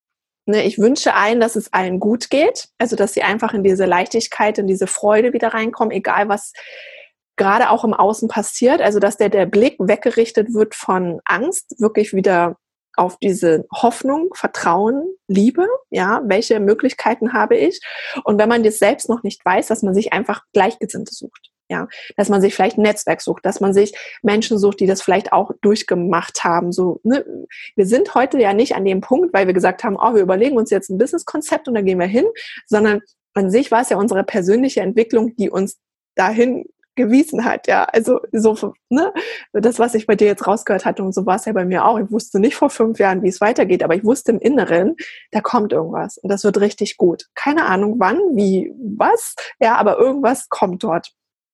ne, ich wünsche allen, dass es allen gut geht, also dass sie einfach in diese Leichtigkeit, in diese Freude wieder reinkommen, egal was gerade auch im Außen passiert, also dass der, der Blick weggerichtet wird von Angst, wirklich wieder auf diese Hoffnung, Vertrauen, Liebe, ja, welche Möglichkeiten habe ich? Und wenn man das selbst noch nicht weiß, dass man sich einfach Gleichgesinnte sucht. Ja, dass man sich vielleicht ein Netzwerk sucht, dass man sich Menschen sucht, die das vielleicht auch durchgemacht haben. So, ne? Wir sind heute ja nicht an dem Punkt, weil wir gesagt haben, oh, wir überlegen uns jetzt ein Businesskonzept und da gehen wir hin, sondern an sich war es ja unsere persönliche Entwicklung, die uns dahin gewiesen hat. Ja, also so, ne? Das, was ich bei dir jetzt rausgehört hatte, und so war es ja bei mir auch. Ich wusste nicht vor fünf Jahren, wie es weitergeht, aber ich wusste im Inneren, da kommt irgendwas und das wird richtig gut. Keine Ahnung wann, wie, was, ja, aber irgendwas kommt dort.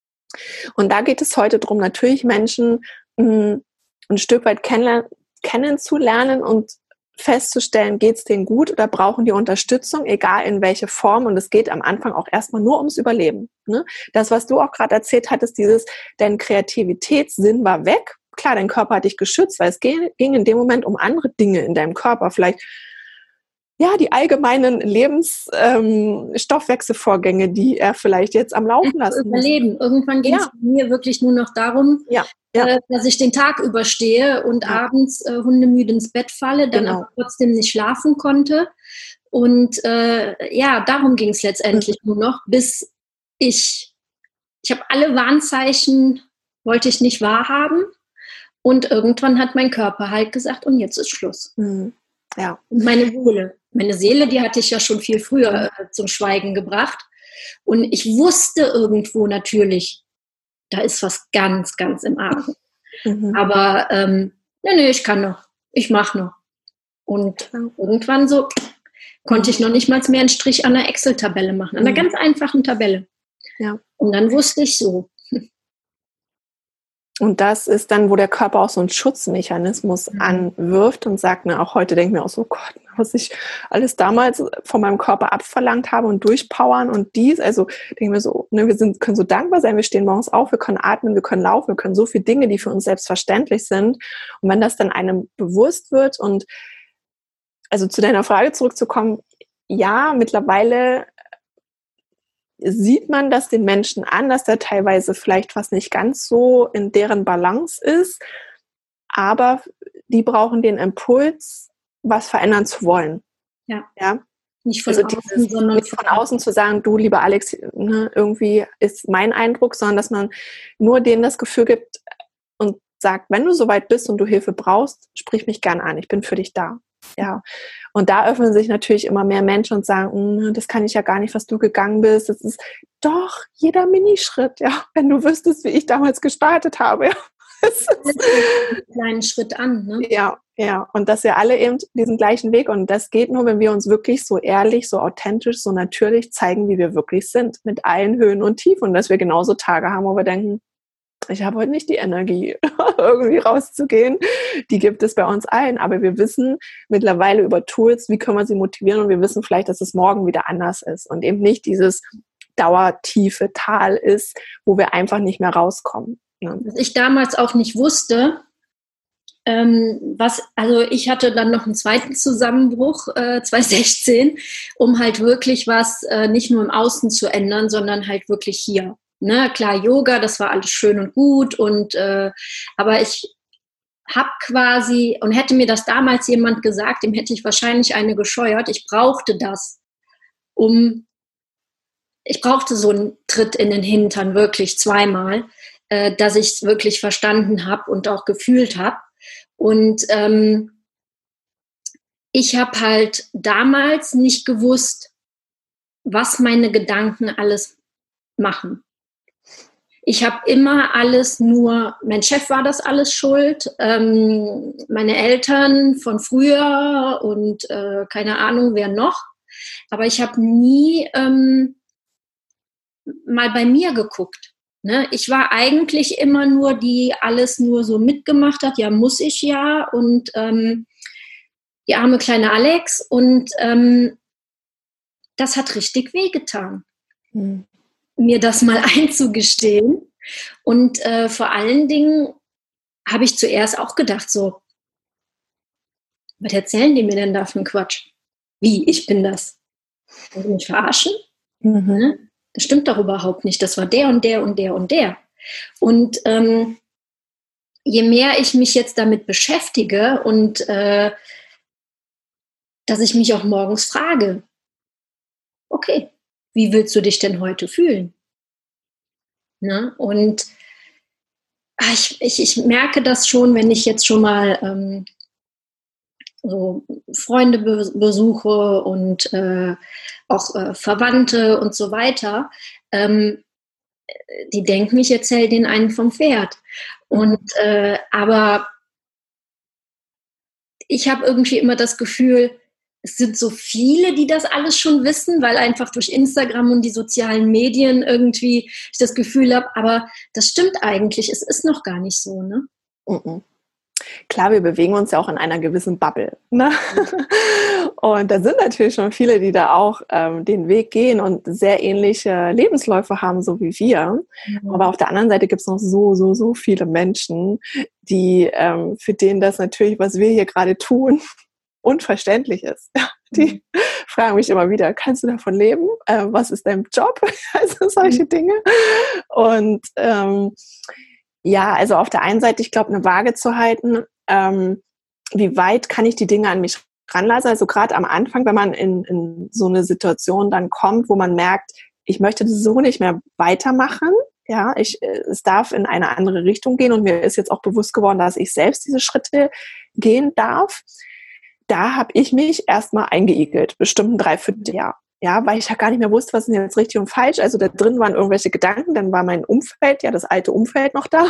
Und da geht es heute darum, natürlich Menschen mh, ein Stück weit kennenler- kennenzulernen und festzustellen, geht es denen gut oder brauchen die Unterstützung, egal in welche Form. Und es geht am Anfang auch erstmal nur ums Überleben. Ne? Das, was du auch gerade erzählt hattest, dieses, dein Kreativitätssinn war weg. Klar, dein Körper hat dich geschützt, weil es ging, ging in dem Moment um andere Dinge in deinem Körper. Vielleicht ja, die allgemeinen Lebensstoffwechselvorgänge, ähm, die er vielleicht jetzt am Laufen lassen muss. Überleben. Irgendwann ging es ja. mir wirklich nur noch darum, ja. Ja. Äh, dass ich den Tag überstehe und ja. abends äh, hundemüde ins Bett falle, dann genau. aber trotzdem nicht schlafen konnte. Und äh, ja, darum ging es letztendlich nur noch, bis ich, ich habe alle Warnzeichen, wollte ich nicht wahrhaben. Und irgendwann hat mein Körper halt gesagt, und jetzt ist Schluss. Mhm. Ja. Und meine Seele, meine Seele, die hatte ich ja schon viel früher äh, zum Schweigen gebracht. Und ich wusste irgendwo natürlich, da ist was ganz, ganz im Argen. Mhm. Aber ähm, nee, nee, ich kann noch, ich mache noch. Und ja. irgendwann so konnte ich noch nicht mal mehr einen Strich an einer Excel-Tabelle machen, an einer mhm. ganz einfachen Tabelle. Ja. Und dann wusste ich so. Und das ist dann, wo der Körper auch so einen Schutzmechanismus mhm. anwirft und sagt, ne, auch heute denke ich mir auch so, Gott, was ich alles damals von meinem Körper abverlangt habe und durchpowern und dies, also denke ich mir so, ne, wir sind, können so dankbar sein, wir stehen morgens auf, wir können atmen, wir können laufen, wir können so viele Dinge, die für uns selbstverständlich sind. Und wenn das dann einem bewusst wird und also zu deiner Frage zurückzukommen, ja, mittlerweile sieht man das den Menschen an, dass da teilweise vielleicht was nicht ganz so in deren Balance ist, aber die brauchen den Impuls, was verändern zu wollen. Ja. Ja? Nicht von also außen, dieses, sondern nicht von außen zu sagen, du, lieber Alex, ne, irgendwie ist mein Eindruck, sondern dass man nur denen das Gefühl gibt und sagt, wenn du soweit bist und du Hilfe brauchst, sprich mich gern an, ich bin für dich da. Ja, und da öffnen sich natürlich immer mehr Menschen und sagen, das kann ich ja gar nicht, was du gegangen bist. Das ist doch jeder Minischritt, ja, wenn du wüsstest, wie ich damals gestartet habe. Ja. einen kleinen Schritt an, ne? Ja, ja, und dass wir alle eben diesen gleichen Weg, und das geht nur, wenn wir uns wirklich so ehrlich, so authentisch, so natürlich zeigen, wie wir wirklich sind, mit allen Höhen und Tiefen, und dass wir genauso Tage haben, wo wir denken, ich habe heute nicht die Energie, irgendwie rauszugehen. Die gibt es bei uns allen. Aber wir wissen mittlerweile über Tools, wie können wir sie motivieren. Und wir wissen vielleicht, dass es morgen wieder anders ist. Und eben nicht dieses dauertiefe Tal ist, wo wir einfach nicht mehr rauskommen. Ne? Was ich damals auch nicht wusste, ähm, was, also ich hatte dann noch einen zweiten Zusammenbruch, äh, zwanzig sechzehn, um halt wirklich was äh, nicht nur im Außen zu ändern, sondern halt wirklich hier. Ne, klar, Yoga, das war alles schön und gut, und äh, aber ich habe quasi, und hätte mir das damals jemand gesagt, dem hätte ich wahrscheinlich eine gescheuert, ich brauchte das, um, ich brauchte so einen Tritt in den Hintern, wirklich zweimal, äh, dass ich es wirklich verstanden habe und auch gefühlt habe. Und ähm, ich habe halt damals nicht gewusst, was meine Gedanken alles machen. Ich habe immer alles nur, mein Chef war das alles schuld, ähm, meine Eltern von früher und äh, keine Ahnung, wer noch. Aber ich habe nie ähm, mal bei mir geguckt. Ne? Ich war eigentlich immer nur, die alles nur so mitgemacht hat. Ja, muss ich ja. Und ähm, die arme kleine Alex. Und ähm, das hat richtig wehgetan. Mhm. Mir das mal einzugestehen. Und äh, vor allen Dingen habe ich zuerst auch gedacht, so, was erzählen die mir denn da für einen Quatsch? Wie, ich bin das? Wollen die mich verarschen? Mhm. Ne? Das stimmt doch überhaupt nicht. Das war der und der und der und der. Und ähm, je mehr ich mich jetzt damit beschäftige und äh, dass ich mich auch morgens frage, okay, wie willst du dich denn heute fühlen? Ne? Und ach, ich, ich, ich merke das schon, wenn ich jetzt schon mal ähm, so Freunde be- besuche und äh, auch äh, Verwandte und so weiter. Ähm, die denken, ich erzähle denen einen vom Pferd. Und äh, aber ich habe irgendwie immer das Gefühl, es sind so viele, die das alles schon wissen, weil einfach durch Instagram und die sozialen Medien irgendwie ich das Gefühl habe, aber das stimmt eigentlich, es ist noch gar nicht so, ne? Mhm. Klar, wir bewegen uns ja auch in einer gewissen Bubble. Ne? Und da sind natürlich schon viele, die da auch ähm, den Weg gehen und sehr ähnliche Lebensläufe haben, so wie wir. Mhm. Aber auf der anderen Seite gibt es noch so, so, so viele Menschen, die ähm, für denen das natürlich, was wir hier gerade tun, unverständlich ist. Die mhm. fragen mich immer wieder, kannst du davon leben? Äh, was ist dein Job? Also solche mhm. Dinge. Und ähm, ja, also auf der einen Seite, ich glaube, eine Waage zu halten, ähm, wie weit kann ich die Dinge an mich ranlassen. Also gerade am Anfang, wenn man in, in so eine Situation dann kommt, wo man merkt, ich möchte das so nicht mehr weitermachen. Ja, ich, es darf in eine andere Richtung gehen und mir ist jetzt auch bewusst geworden, dass ich selbst diese Schritte gehen darf. Da habe ich mich erstmal eingeigelt, bestimmt ein Dreivierteljahr. Ja, weil ich ja gar nicht mehr wusste, was ist denn jetzt richtig und falsch. Also da drin waren irgendwelche Gedanken, dann war mein Umfeld, ja, das alte Umfeld noch da.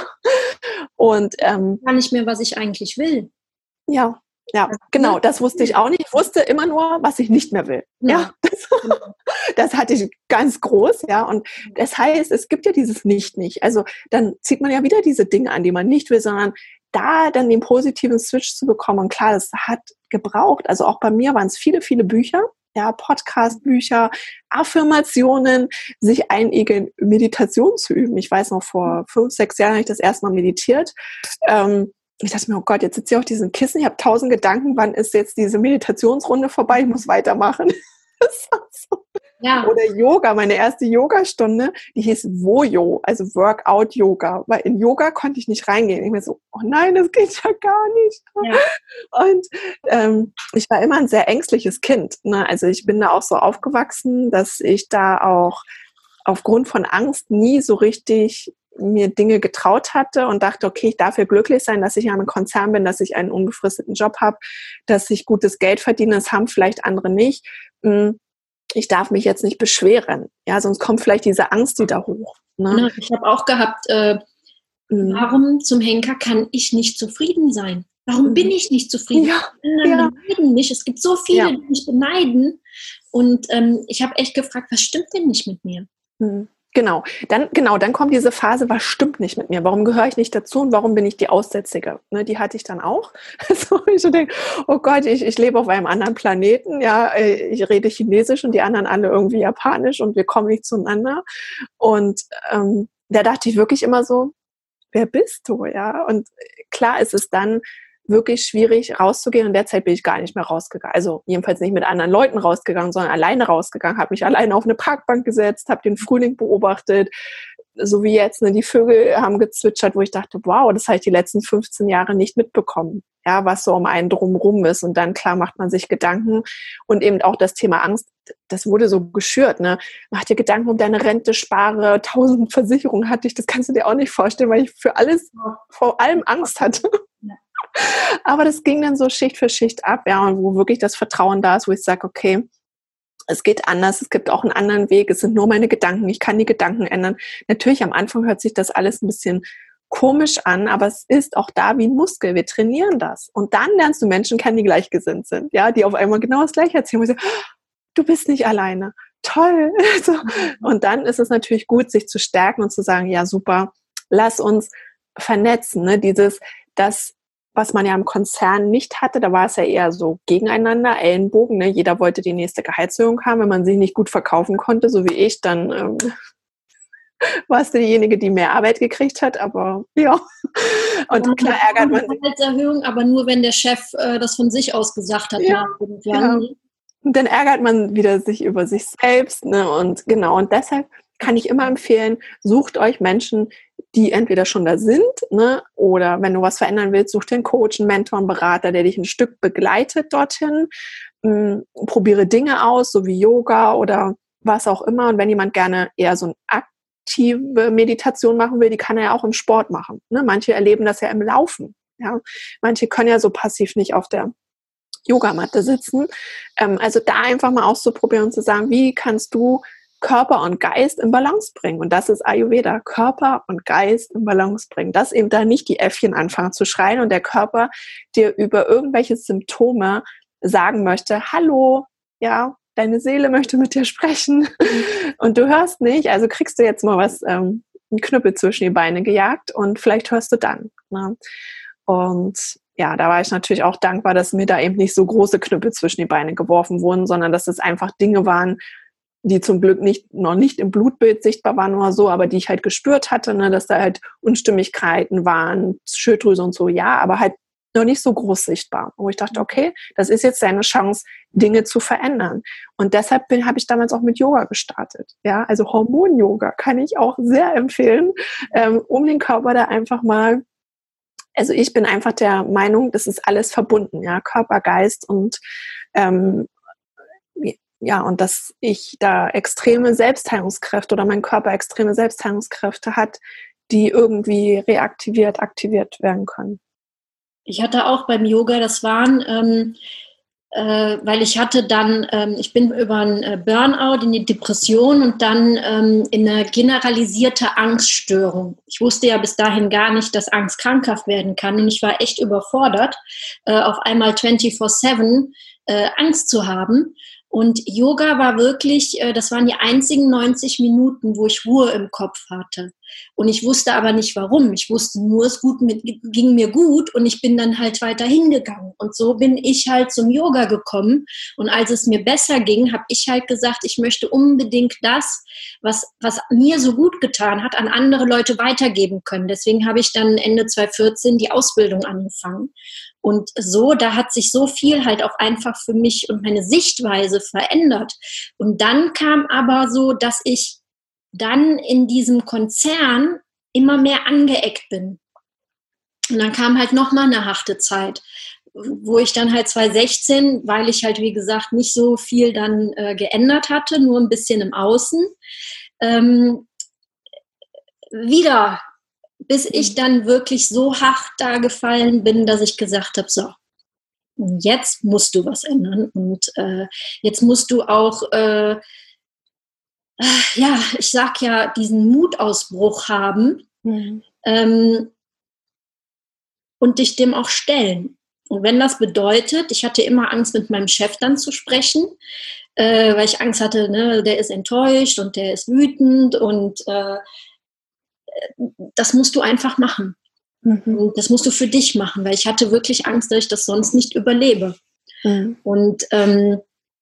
Und ähm, gar nicht mehr, was ich eigentlich will. Ja, ja, genau, das wusste ich auch nicht. Ich wusste immer nur, was ich nicht mehr will. Ja, ja das, das hatte ich ganz groß, ja. Und das heißt, es gibt ja dieses Nicht-Nicht. Also dann zieht man ja wieder diese Dinge an, die man nicht will, sondern da dann den positiven Switch zu bekommen. Und klar, das hat gebraucht. Also auch bei mir waren es viele, viele Bücher. Ja, Podcast-Bücher, Affirmationen, sich einigeln, Meditation zu üben. Ich weiß noch, vor fünf, sechs Jahren habe ich das erste Mal meditiert. Ähm, ich dachte mir, oh Gott, jetzt sitze ich auf diesem Kissen, ich habe tausend Gedanken, wann ist jetzt diese Meditationsrunde vorbei, ich muss weitermachen. Das war so. Ja. Oder Yoga, meine erste Yogastunde, die hieß Woyo, also Workout-Yoga, weil in Yoga konnte ich nicht reingehen. Ich mir so, oh nein, das geht ja gar nicht. Ja. Und ähm, ich war immer ein sehr ängstliches Kind. Ne? Also ich bin da auch so aufgewachsen, dass ich da auch aufgrund von Angst nie so richtig mir Dinge getraut hatte und dachte, okay, ich darf ja glücklich sein, dass ich in einem Konzern bin, dass ich einen unbefristeten Job habe, dass ich gutes Geld verdiene, das haben vielleicht andere nicht. Ich darf mich jetzt nicht beschweren, ja, sonst kommt vielleicht diese Angst wieder hoch. Ne? Genau, ich habe auch gehabt, äh, mhm. warum zum Henker kann ich nicht zufrieden sein? Warum mhm. bin ich nicht zufrieden? Ja, Die ja. beneiden mich. Es gibt so viele, ja. die mich beneiden. Und ähm, ich habe echt gefragt, was stimmt denn nicht mit mir? Mhm. Genau, dann, genau, dann kommt diese Phase, was stimmt nicht mit mir? Warum gehöre ich nicht dazu und warum bin ich die Aussätzige? Ne, die hatte ich dann auch. So, ich so denke, oh Gott, ich, ich lebe auf einem anderen Planeten, ja, ich rede Chinesisch und die anderen alle irgendwie Japanisch und wir kommen nicht zueinander. Und ähm, da dachte ich wirklich immer so, wer bist du? Ja, und klar ist es dann wirklich schwierig rauszugehen. In der Zeit bin ich gar nicht mehr rausgegangen. Also jedenfalls nicht mit anderen Leuten rausgegangen, sondern alleine rausgegangen. Habe mich alleine auf eine Parkbank gesetzt, habe den Frühling beobachtet, so wie jetzt. Ne, die Vögel haben gezwitschert, wo ich dachte, wow, das habe ich die letzten fünfzehn Jahre nicht mitbekommen. Ja, was so um einen drumherum ist. Und dann, klar, macht man sich Gedanken. Und eben auch das Thema Angst, das wurde so geschürt. Ne? Mach dir Gedanken um deine Rente, spare, tausend Versicherungen hatte ich. Das kannst du dir auch nicht vorstellen, weil ich für alles, vor allem Angst hatte. Aber das ging dann so Schicht für Schicht ab, ja, und wo wirklich das Vertrauen da ist, wo ich sage, okay, es geht anders, es gibt auch einen anderen Weg, es sind nur meine Gedanken, ich kann die Gedanken ändern. Natürlich, am Anfang hört sich das alles ein bisschen komisch an, aber es ist auch da wie ein Muskel, wir trainieren das. Und dann lernst du Menschen kennen, die gleichgesinnt sind, ja, die auf einmal genau das Gleiche erzählen, wo ich sage, du bist nicht alleine, toll. So. Und dann ist es natürlich gut, sich zu stärken und zu sagen, ja, super, lass uns vernetzen, ne? Dieses, das was man ja im Konzern nicht hatte, da war es ja eher so gegeneinander, Ellenbogen, ne? Jeder wollte die nächste Gehaltserhöhung haben, wenn man sich nicht gut verkaufen konnte, so wie ich, dann ähm, warst du diejenige, die mehr Arbeit gekriegt hat, aber ja. Und und klar ärgert man sich. Gehaltserhöhung, aber nur wenn der Chef äh, das von sich aus gesagt hat. Ja, genau. Und dann ärgert man wieder sich über sich selbst, ne? Und genau, und deshalb kann ich immer empfehlen, sucht euch Menschen, die entweder schon da sind, ne, oder wenn du was verändern willst, such dir einen Coach, einen Mentor, einen Berater, der dich ein Stück begleitet dorthin. Ähm, probiere Dinge aus, so wie Yoga oder was auch immer. Und wenn jemand gerne eher so eine aktive Meditation machen will, die kann er ja auch im Sport machen. Ne? Manche erleben das ja im Laufen. Ja? Manche können ja so passiv nicht auf der Yogamatte sitzen. Ähm, also da einfach mal auszuprobieren und zu sagen, wie kannst du Körper und Geist in Balance bringen. Und das ist Ayurveda. Körper und Geist in Balance bringen. Dass eben da nicht die Äffchen anfangen zu schreien und der Körper dir über irgendwelche Symptome sagen möchte, hallo, ja, deine Seele möchte mit dir sprechen. Und du hörst nicht, also kriegst du jetzt mal was, ähm, einen Knüppel zwischen die Beine gejagt und vielleicht hörst du dann. Ne? Und ja, da war ich natürlich auch dankbar, dass mir da eben nicht so große Knüppel zwischen die Beine geworfen wurden, sondern dass es einfach Dinge waren, die zum Glück nicht, noch nicht im Blutbild sichtbar waren oder so, aber die ich halt gespürt hatte, ne, dass da halt Unstimmigkeiten waren, Schilddrüse und so, ja, aber halt noch nicht so groß sichtbar. Wo ich dachte, okay, das ist jetzt deine Chance, Dinge zu verändern. Und deshalb bin, habe ich damals auch mit Yoga gestartet. Ja, also Hormon-Yoga kann ich auch sehr empfehlen, ähm, um den Körper da einfach mal Also ich bin einfach der Meinung, das ist alles verbunden, ja, Körper, Geist und ähm, ja, und dass ich da extreme Selbstheilungskräfte oder mein Körper extreme Selbstheilungskräfte hat, die irgendwie reaktiviert, aktiviert werden können. Ich hatte auch beim Yoga, das waren, ähm, äh, weil ich hatte dann, ähm, ich bin über einen äh, Burnout in die Depression und dann ähm, in eine generalisierte Angststörung. Ich wusste ja bis dahin gar nicht, dass Angst krankhaft werden kann und ich war echt überfordert, äh, auf einmal vierundzwanzig sieben äh, Angst zu haben. Und Yoga war wirklich, äh, das waren die einzigen neunzig Minuten, wo ich Ruhe im Kopf hatte. Und ich wusste aber nicht warum. Ich wusste nur, es gut mit, ging mir gut und ich bin dann halt weiter hingegangen. Und so bin ich halt zum Yoga gekommen. Und als es mir besser ging, habe ich halt gesagt, ich möchte unbedingt das, was, was mir so gut getan hat, an andere Leute weitergeben können. Deswegen habe ich dann Ende zwanzig vierzehn die Ausbildung angefangen. Und so, da hat sich so viel halt auch einfach für mich und meine Sichtweise verändert. Und dann kam aber so, dass ich dann in diesem Konzern immer mehr angeeckt bin. Und dann kam halt nochmal eine harte Zeit, wo ich dann halt zwanzig sechzehn, weil ich halt, wie gesagt, nicht so viel dann äh, geändert hatte, nur ein bisschen im Außen, ähm, wieder, bis ich dann wirklich so hart da gefallen bin, dass ich gesagt habe, so, jetzt musst du was ändern und äh, jetzt musst du auch äh, ja, ich sag ja, diesen Mutausbruch haben mhm. ähm, und dich dem auch stellen. Und wenn das bedeutet, ich hatte immer Angst, mit meinem Chef dann zu sprechen, äh, weil ich Angst hatte, ne, der ist enttäuscht und der ist wütend und äh, das musst du einfach machen. Mhm. Und das musst du für dich machen, weil ich hatte wirklich Angst, dass ich das sonst nicht überlebe. Mhm. Und ähm,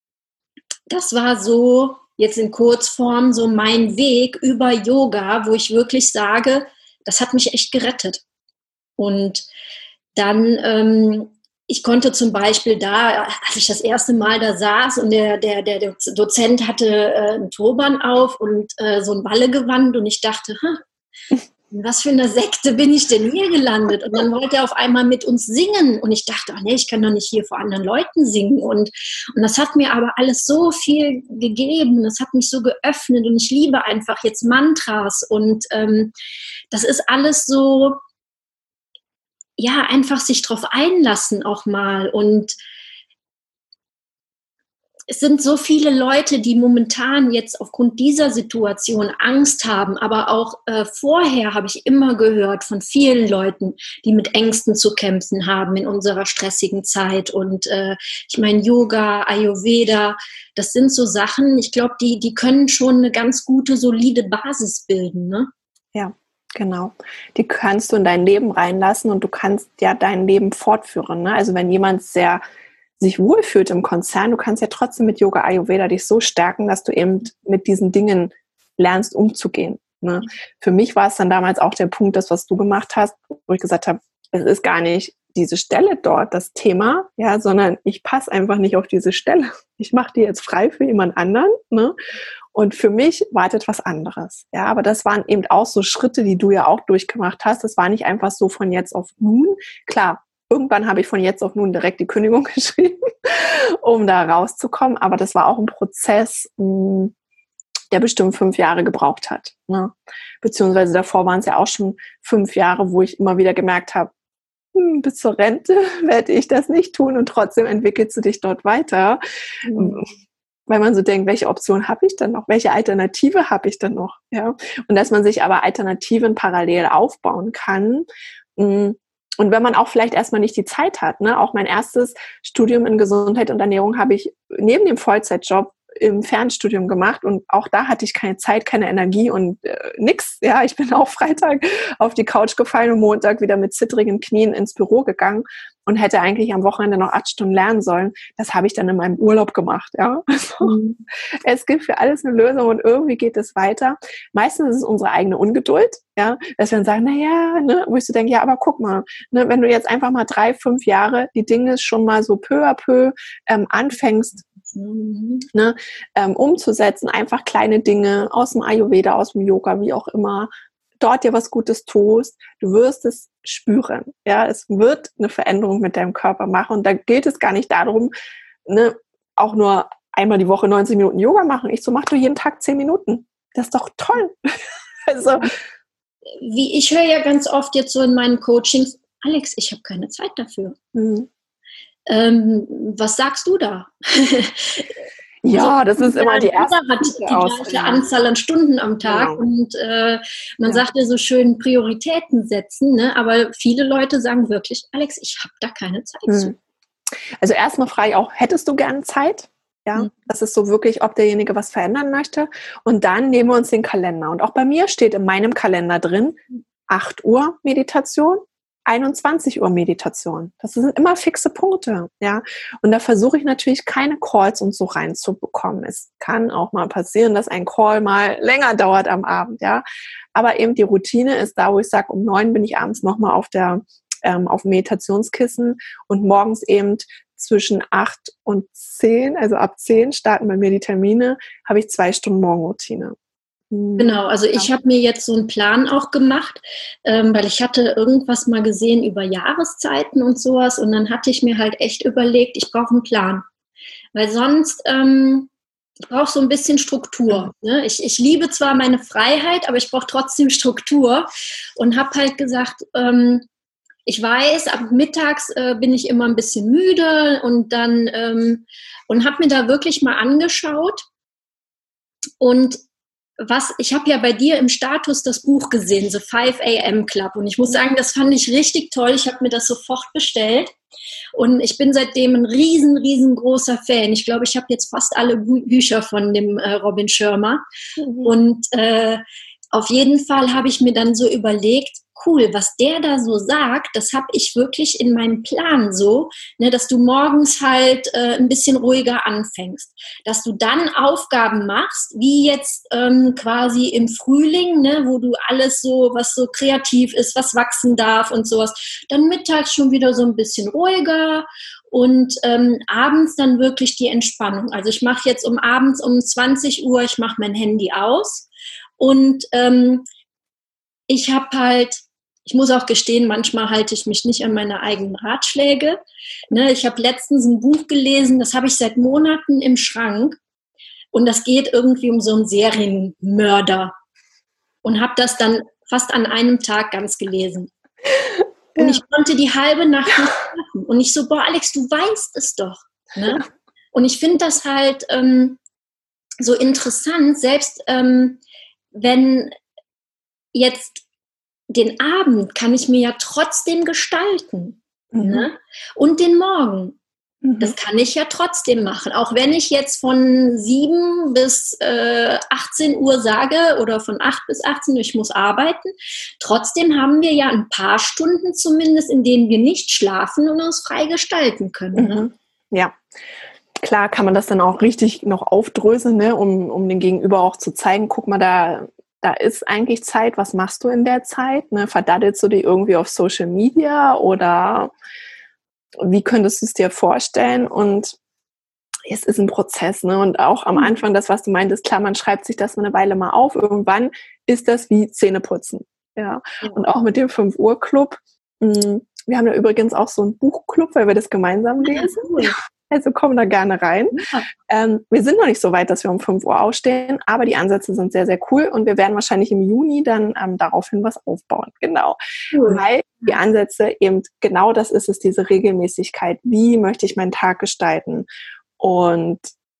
das war so, jetzt in Kurzform, so mein Weg über Yoga, wo ich wirklich sage, das hat mich echt gerettet. Und dann, ähm, ich konnte zum Beispiel da, als ich das erste Mal da saß und der, der, der Dozent hatte äh, einen Turban auf und äh, so ein Ballengewand und ich dachte, hm, in was für eine Sekte bin ich denn hier gelandet? Und dann wollte er auf einmal mit uns singen. Und ich dachte, ach nee, ich kann doch nicht hier vor anderen Leuten singen. Und, und das hat mir aber alles so viel gegeben. Das hat mich so geöffnet. Und ich liebe einfach jetzt Mantras. Und ähm, das ist alles so, ja, einfach sich drauf einlassen auch mal. Und es sind so viele Leute, die momentan jetzt aufgrund dieser Situation Angst haben, aber auch äh, vorher habe ich immer gehört von vielen Leuten, die mit Ängsten zu kämpfen haben in unserer stressigen Zeit. Und äh, ich meine, Yoga, Ayurveda, das sind so Sachen, ich glaube, die, die können schon eine ganz gute, solide Basis bilden, ne? Ja. Genau. Die kannst du in dein Leben reinlassen und du kannst ja dein Leben fortführen. Ne? Also wenn jemand sehr sich wohlfühlt im Konzern, du kannst ja trotzdem mit Yoga Ayurveda dich so stärken, dass du eben mit diesen Dingen lernst, umzugehen. Ne? Für mich war es dann damals auch der Punkt, das, was du gemacht hast, wo ich gesagt habe, es ist gar nicht diese Stelle dort das Thema, ja, sondern ich passe einfach nicht auf diese Stelle. Ich mache die jetzt frei für jemand anderen, ne? Und für mich wartet was anderes. Ja, aber das waren eben auch so Schritte, die du ja auch durchgemacht hast. Das war nicht einfach so von jetzt auf nun. Klar, irgendwann habe ich von jetzt auf nun direkt die Kündigung geschrieben, um da rauszukommen. Aber das war auch ein Prozess, der bestimmt fünf Jahre gebraucht hat. Ne? Beziehungsweise davor waren es ja auch schon fünf Jahre, wo ich immer wieder gemerkt habe, hm, bis zur Rente werde ich das nicht tun und trotzdem entwickelst du dich dort weiter. Mhm. Weil man so denkt, welche Option habe ich dann noch? Welche Alternative habe ich dann noch? Ja? Und dass man sich aber Alternativen parallel aufbauen kann. Und wenn man auch vielleicht erstmal nicht die Zeit hat, ne? Auch mein erstes Studium in Gesundheit und Ernährung habe ich neben dem Vollzeitjob im Fernstudium gemacht und auch da hatte ich keine Zeit, keine Energie und äh, nix. Ja, ich bin auch Freitag auf die Couch gefallen und Montag wieder mit zittrigen Knien ins Büro gegangen und hätte eigentlich am Wochenende noch acht Stunden lernen sollen. Das habe ich dann in meinem Urlaub gemacht. Ja, also, mhm. Es gibt für alles eine Lösung und irgendwie geht es weiter. Meistens ist es unsere eigene Ungeduld, ja, dass wir dann sagen, na ja, ne, wo ich so denke, ja, aber guck mal, ne, wenn du jetzt einfach mal drei, fünf Jahre die Dinge schon mal so peu à peu ähm, anfängst, Mhm. Ne, ähm, umzusetzen, einfach kleine Dinge aus dem Ayurveda, aus dem Yoga, wie auch immer, dort dir was Gutes tust, du wirst es spüren. Ja, es wird eine Veränderung mit deinem Körper machen. Und da gilt es gar nicht darum, ne, auch nur einmal die Woche neunzig Minuten Yoga machen. Ich so, mach du jeden Tag zehn Minuten. Das ist doch toll. Also, wie ich höre ja ganz oft jetzt so in meinen Coachings, Alex, ich habe keine Zeit dafür. Mhm. Ähm, was sagst du da? Ja, also, das ist immer die erste. Jeder hat die gleiche Anzahl an Stunden am Tag, genau. Und äh, man ja. sagt ja so schön Prioritäten setzen, ne? Aber viele Leute sagen wirklich, Alex, ich habe da keine Zeit mhm. zu. Also erstmal frage ich auch, hättest du gerne Zeit? Ja, mhm. Das ist so wirklich, ob derjenige was verändern möchte. Und dann nehmen wir uns den Kalender. Und auch bei mir steht in meinem Kalender drin, acht Uhr Meditation, einundzwanzig Uhr Meditation. Das sind immer fixe Punkte, ja. Und da versuche ich natürlich keine Calls und so reinzubekommen. Es kann auch mal passieren, dass ein Call mal länger dauert am Abend, ja. Aber eben die Routine ist da, wo ich sage, um neun bin ich abends nochmal auf der, ähm, auf dem Meditationskissen und morgens eben zwischen acht und zehn, also ab zehn starten bei mir die Termine, habe ich zwei Stunden Morgenroutine. Genau, also ich habe mir jetzt so einen Plan auch gemacht, ähm, weil ich hatte irgendwas mal gesehen über Jahreszeiten und sowas und dann hatte ich mir halt echt überlegt, ich brauche einen Plan, weil sonst, ähm, ich brauche so ein bisschen Struktur. Ne? Ich, ich liebe zwar meine Freiheit, aber ich brauche trotzdem Struktur und habe halt gesagt, ähm, ich weiß, ab mittags äh, bin ich immer ein bisschen müde und dann ähm, und habe mir da wirklich mal angeschaut und was, ich habe ja bei dir im Status das Buch gesehen, The five a m Club und ich muss sagen, das fand ich richtig toll, ich habe mir das sofort bestellt und ich bin seitdem ein riesen, riesengroßer Fan. Ich glaube, ich habe jetzt fast alle Bü- Bücher von dem äh, Robin Sharma mhm. und äh, auf jeden Fall habe ich mir dann so überlegt, cool, was der da so sagt, das habe ich wirklich in meinem Plan so, ne, dass du morgens halt äh, ein bisschen ruhiger anfängst, dass du dann Aufgaben machst, wie jetzt ähm, quasi im Frühling, ne, wo du alles so, was so kreativ ist, was wachsen darf und sowas, dann mittags schon wieder so ein bisschen ruhiger und ähm, abends dann wirklich die Entspannung. Also ich mache jetzt um abends um zwanzig Uhr, ich mache mein Handy aus und ähm, ich habe halt, ich muss auch gestehen, manchmal halte ich mich nicht an meine eigenen Ratschläge. Ne, ich habe letztens ein Buch gelesen, das habe ich seit Monaten im Schrank und das geht irgendwie um so einen Serienmörder und habe das dann fast an einem Tag ganz gelesen. Und ich konnte die halbe Nacht nicht schlafen. Und ich so, boah, Alex, du weißt es doch. Ne? Und ich finde das halt ähm, so interessant, selbst ähm, wenn jetzt den Abend kann ich mir ja trotzdem gestalten. Mhm. Ne? Und den Morgen. Mhm. Das kann ich ja trotzdem machen. Auch wenn ich jetzt von sieben bis äh, achtzehn Uhr sage oder von acht bis achtzehn Uhr, ich muss arbeiten. Trotzdem haben wir ja ein paar Stunden zumindest, in denen wir nicht schlafen und uns frei gestalten können. Ne? Mhm. Ja. Klar kann man das dann auch richtig noch aufdröseln, ne, um, um den Gegenüber auch zu zeigen, guck mal, da Da ist eigentlich Zeit, was machst du in der Zeit? Ne? Verdaddelst du dich irgendwie auf Social Media oder wie könntest du es dir vorstellen? Und es ist ein Prozess, ne? Und auch am Anfang, das, was du meintest, klar, man schreibt sich das mal eine Weile mal auf. Irgendwann ist das wie Zähneputzen. Ja. Ja. Und auch mit dem fünf Uhr Club. Wir haben ja übrigens auch so einen Buchclub, weil wir das gemeinsam lesen. Ja, cool. Also komm da gerne rein. Ja. Ähm, wir sind noch nicht so weit, dass wir um fünf Uhr aufstehen, aber die Ansätze sind sehr, sehr cool und wir werden wahrscheinlich im Juni dann ähm, daraufhin was aufbauen. Genau. Cool. Weil die Ansätze eben genau das ist es, diese Regelmäßigkeit. Wie möchte ich meinen Tag gestalten? Und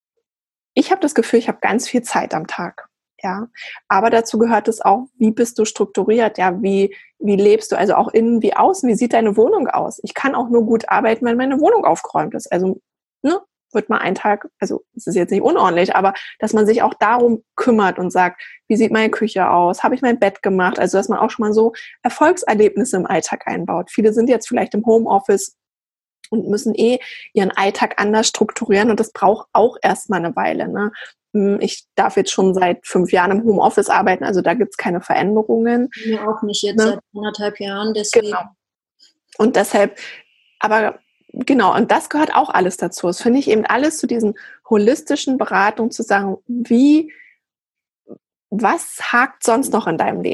ich habe das Gefühl, ich habe ganz viel Zeit am Tag. Ja, aber dazu gehört es auch, wie bist du strukturiert? Ja, wie, wie lebst du? Also auch innen wie außen. Wie sieht deine Wohnung aus? Ich kann auch nur gut arbeiten, wenn meine Wohnung aufgeräumt ist. Also, ne, wird mal ein Tag, also es ist jetzt nicht unordentlich, aber dass man sich auch darum kümmert und sagt, wie sieht meine Küche aus? Habe ich mein Bett gemacht? Also, dass man auch schon mal so Erfolgserlebnisse im Alltag einbaut. Viele sind jetzt vielleicht im Homeoffice und müssen eh ihren Alltag anders strukturieren und das braucht auch erstmal eine Weile, ne? Ich darf jetzt schon seit fünf Jahren im Homeoffice arbeiten, also da gibt es keine Veränderungen. Mir auch nicht jetzt, ne? Seit anderthalb Jahren, deswegen. Genau. Und deshalb, aber genau, und das gehört auch alles dazu. Das finde ich eben alles zu diesen holistischen Beratungen, zu sagen, wie, was hakt sonst noch in deinem Leben?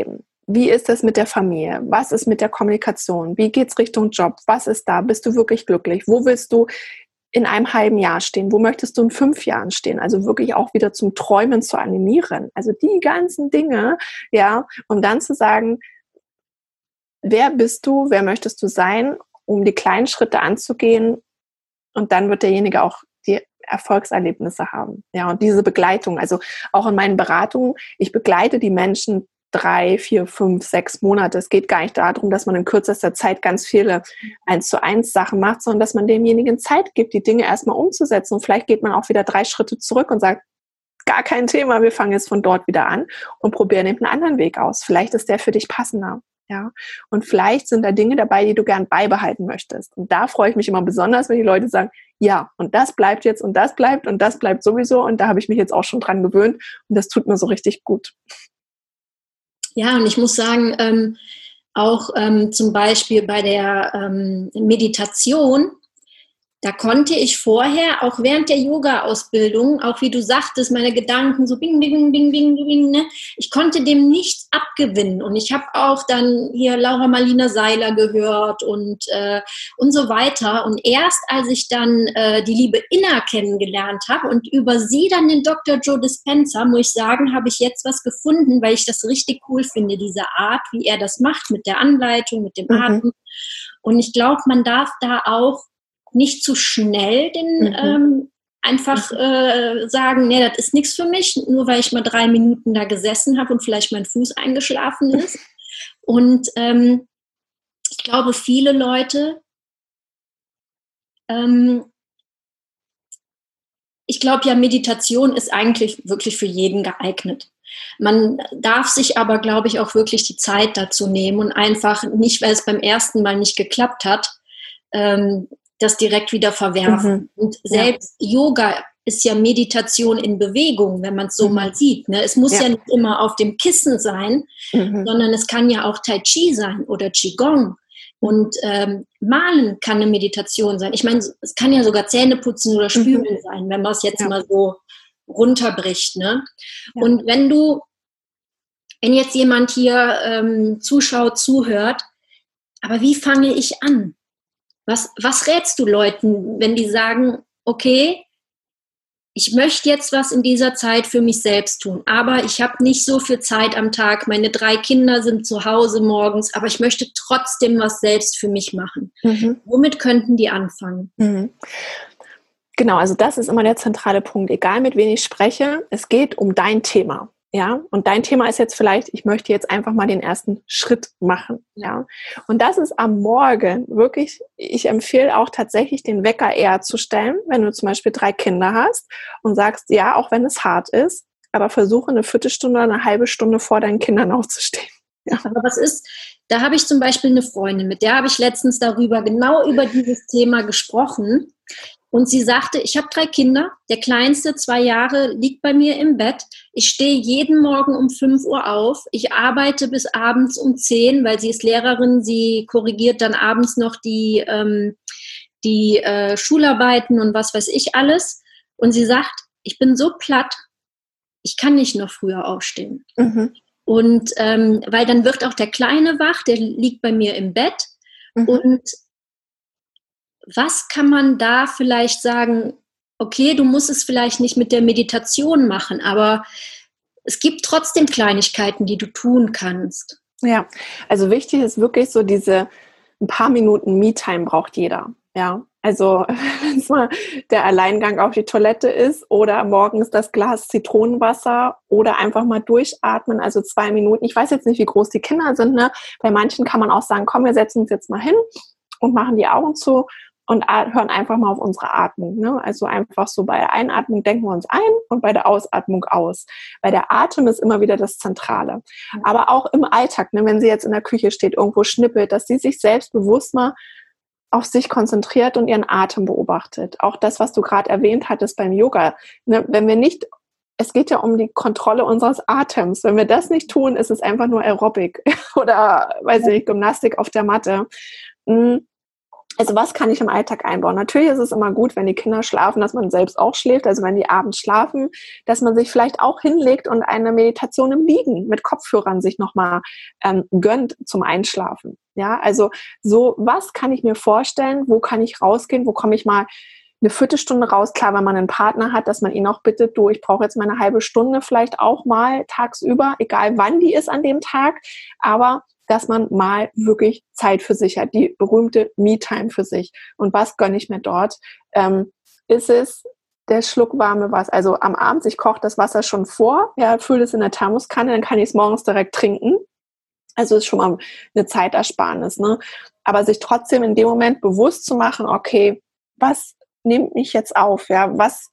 wie ist es mit der Familie? Was ist mit der Kommunikation? Wie geht's Richtung Job? Was ist da? Bist du wirklich glücklich? Wo willst du in einem halben Jahr stehen? Wo möchtest du in fünf Jahren stehen? Also wirklich auch wieder zum Träumen zu animieren. Also die ganzen Dinge, ja, um dann zu sagen, wer bist du? Wer möchtest du sein? Um die kleinen Schritte anzugehen. Und dann wird derjenige auch die Erfolgserlebnisse haben. Ja, und diese Begleitung, also auch in meinen Beratungen, ich begleite die Menschen drei, vier, fünf, sechs Monate. Es geht gar nicht darum, dass man in kürzester Zeit ganz viele eins zu eins Sachen macht, sondern dass man demjenigen Zeit gibt, die Dinge erstmal umzusetzen. Und vielleicht geht man auch wieder drei Schritte zurück und sagt, gar kein Thema, wir fangen jetzt von dort wieder an und probieren eben einen anderen Weg aus. Vielleicht ist der für dich passender. Ja, und vielleicht sind da Dinge dabei, die du gern beibehalten möchtest. Und da freue ich mich immer besonders, wenn die Leute sagen, ja, und das bleibt jetzt und das bleibt und das bleibt sowieso. Und da habe ich mich jetzt auch schon dran gewöhnt und das tut mir so richtig gut. Ja, und ich muss sagen, ähm, auch ähm, zum Beispiel bei der ähm, Meditation, da konnte ich vorher, auch während der Yoga-Ausbildung, auch wie du sagtest, meine Gedanken so bing, bing, bing, bing, bing, ne? Ich konnte dem nichts abgewinnen. Und ich habe auch dann hier Laura Marlina Seiler gehört und, äh, und so weiter. Und erst als ich dann äh, die liebe Inna kennengelernt habe und über sie dann den Doktor Joe Dispenza, muss ich sagen, habe ich jetzt was gefunden, weil ich das richtig cool finde, diese Art, wie er das macht mit der Anleitung, mit dem mhm. Atem. Und ich glaube, man darf da auch nicht zu schnell den mhm. ähm, einfach äh, sagen, nee, das ist nichts für mich, nur weil ich mal drei Minuten da gesessen habe und vielleicht mein Fuß eingeschlafen ist. Und ähm, ich glaube, viele Leute, ähm, ich glaube ja, Meditation ist eigentlich wirklich für jeden geeignet. Man darf sich aber, glaube ich, auch wirklich die Zeit dazu nehmen und einfach nicht, weil es beim ersten Mal nicht geklappt hat, ähm, das direkt wieder verwerfen. Mhm. Und selbst ja. Yoga ist ja Meditation in Bewegung, wenn man es so mhm. mal sieht. Ne? Es muss ja. ja nicht immer auf dem Kissen sein, mhm. sondern es kann ja auch Tai Chi sein oder Qigong. Und ähm, Malen kann eine Meditation sein. Ich meine, es kann ja sogar Zähne putzen oder Spülen mhm. sein, wenn man es jetzt ja. mal so runterbricht. Ne? Ja. Und wenn du, wenn jetzt jemand hier ähm, zuschaut, zuhört, aber wie fange ich an? Was, was rätst du Leuten, wenn die sagen, okay, ich möchte jetzt was in dieser Zeit für mich selbst tun, aber ich habe nicht so viel Zeit am Tag, meine drei Kinder sind zu Hause morgens, aber ich möchte trotzdem was selbst für mich machen. Mhm. Womit könnten die anfangen? Mhm. Genau, also das ist immer der zentrale Punkt. Egal mit wem ich spreche, es geht um dein Thema. Ja, und dein Thema ist jetzt vielleicht, ich möchte jetzt einfach mal den ersten Schritt machen, ja. Und das ist am Morgen wirklich, ich empfehle auch tatsächlich den Wecker eher zu stellen, wenn du zum Beispiel drei Kinder hast und sagst, ja, auch wenn es hart ist, aber versuche eine Viertelstunde oder eine halbe Stunde vor deinen Kindern aufzustehen. Ja. Aber was ist, da habe ich zum Beispiel eine Freundin, mit der habe ich letztens darüber, genau über dieses Thema gesprochen. Und sie sagte, ich habe drei Kinder, der kleinste, zwei Jahre, liegt bei mir im Bett. Ich stehe jeden Morgen um fünf Uhr auf. Ich arbeite bis abends um zehn, weil sie ist Lehrerin. Sie korrigiert dann abends noch die, ähm, die äh, Schularbeiten und was weiß ich alles. Und sie sagt, ich bin so platt, ich kann nicht noch früher aufstehen. Mhm. Und ähm, weil dann wird auch der Kleine wach, der liegt bei mir im Bett. Mhm. Und was kann man da vielleicht sagen, okay, du musst es vielleicht nicht mit der Meditation machen, aber es gibt trotzdem Kleinigkeiten, die du tun kannst. Ja, also wichtig ist wirklich so diese ein paar Minuten Me-Time braucht jeder. Ja, also wenn es mal der Alleingang auf die Toilette ist oder morgens das Glas Zitronenwasser oder einfach mal durchatmen, also zwei Minuten. Ich weiß jetzt nicht, wie groß die Kinder sind, ne? Bei manchen kann man auch sagen, komm, wir setzen uns jetzt mal hin und machen die Augen zu und hören einfach mal auf unsere Atmung. Ne? Also einfach so bei der Einatmung denken wir uns ein und bei der Ausatmung aus. Weil der Atem ist immer wieder das Zentrale. Aber auch im Alltag, ne, wenn sie jetzt in der Küche steht, irgendwo schnippelt, dass sie sich selbst bewusst mal auf sich konzentriert und ihren Atem beobachtet. Auch das, was du gerade erwähnt hattest beim Yoga. Ne? Wenn wir nicht, es geht ja um die Kontrolle unseres Atems. Wenn wir das nicht tun, ist es einfach nur Aerobic oder, weiß ich nicht, Gymnastik auf der Matte. Also was kann ich im Alltag einbauen? Natürlich ist es immer gut, wenn die Kinder schlafen, dass man selbst auch schläft. Also wenn die abends schlafen, dass man sich vielleicht auch hinlegt und eine Meditation im Liegen mit Kopfhörern sich nochmal ähm, gönnt zum Einschlafen. Ja, also so, was kann ich mir vorstellen? Wo kann ich rausgehen? Wo komme ich mal eine Viertelstunde raus? Klar, wenn man einen Partner hat, dass man ihn auch bittet, du, ich brauche jetzt mal eine halbe Stunde vielleicht auch mal tagsüber, egal wann die ist an dem Tag, aber dass man mal wirklich Zeit für sich hat, die berühmte Me-Time für sich. Und was gönne ich mir dort? Ähm, ist es der Schluck warme Wasser? Also am Abend, ich koche das Wasser schon vor, ja, fülle es in der Thermoskanne, dann kann ich es morgens direkt trinken. Also ist schon mal eine Zeitersparnis, ne? Aber sich trotzdem in dem Moment bewusst zu machen, okay, was nimmt mich jetzt auf? Ja, was,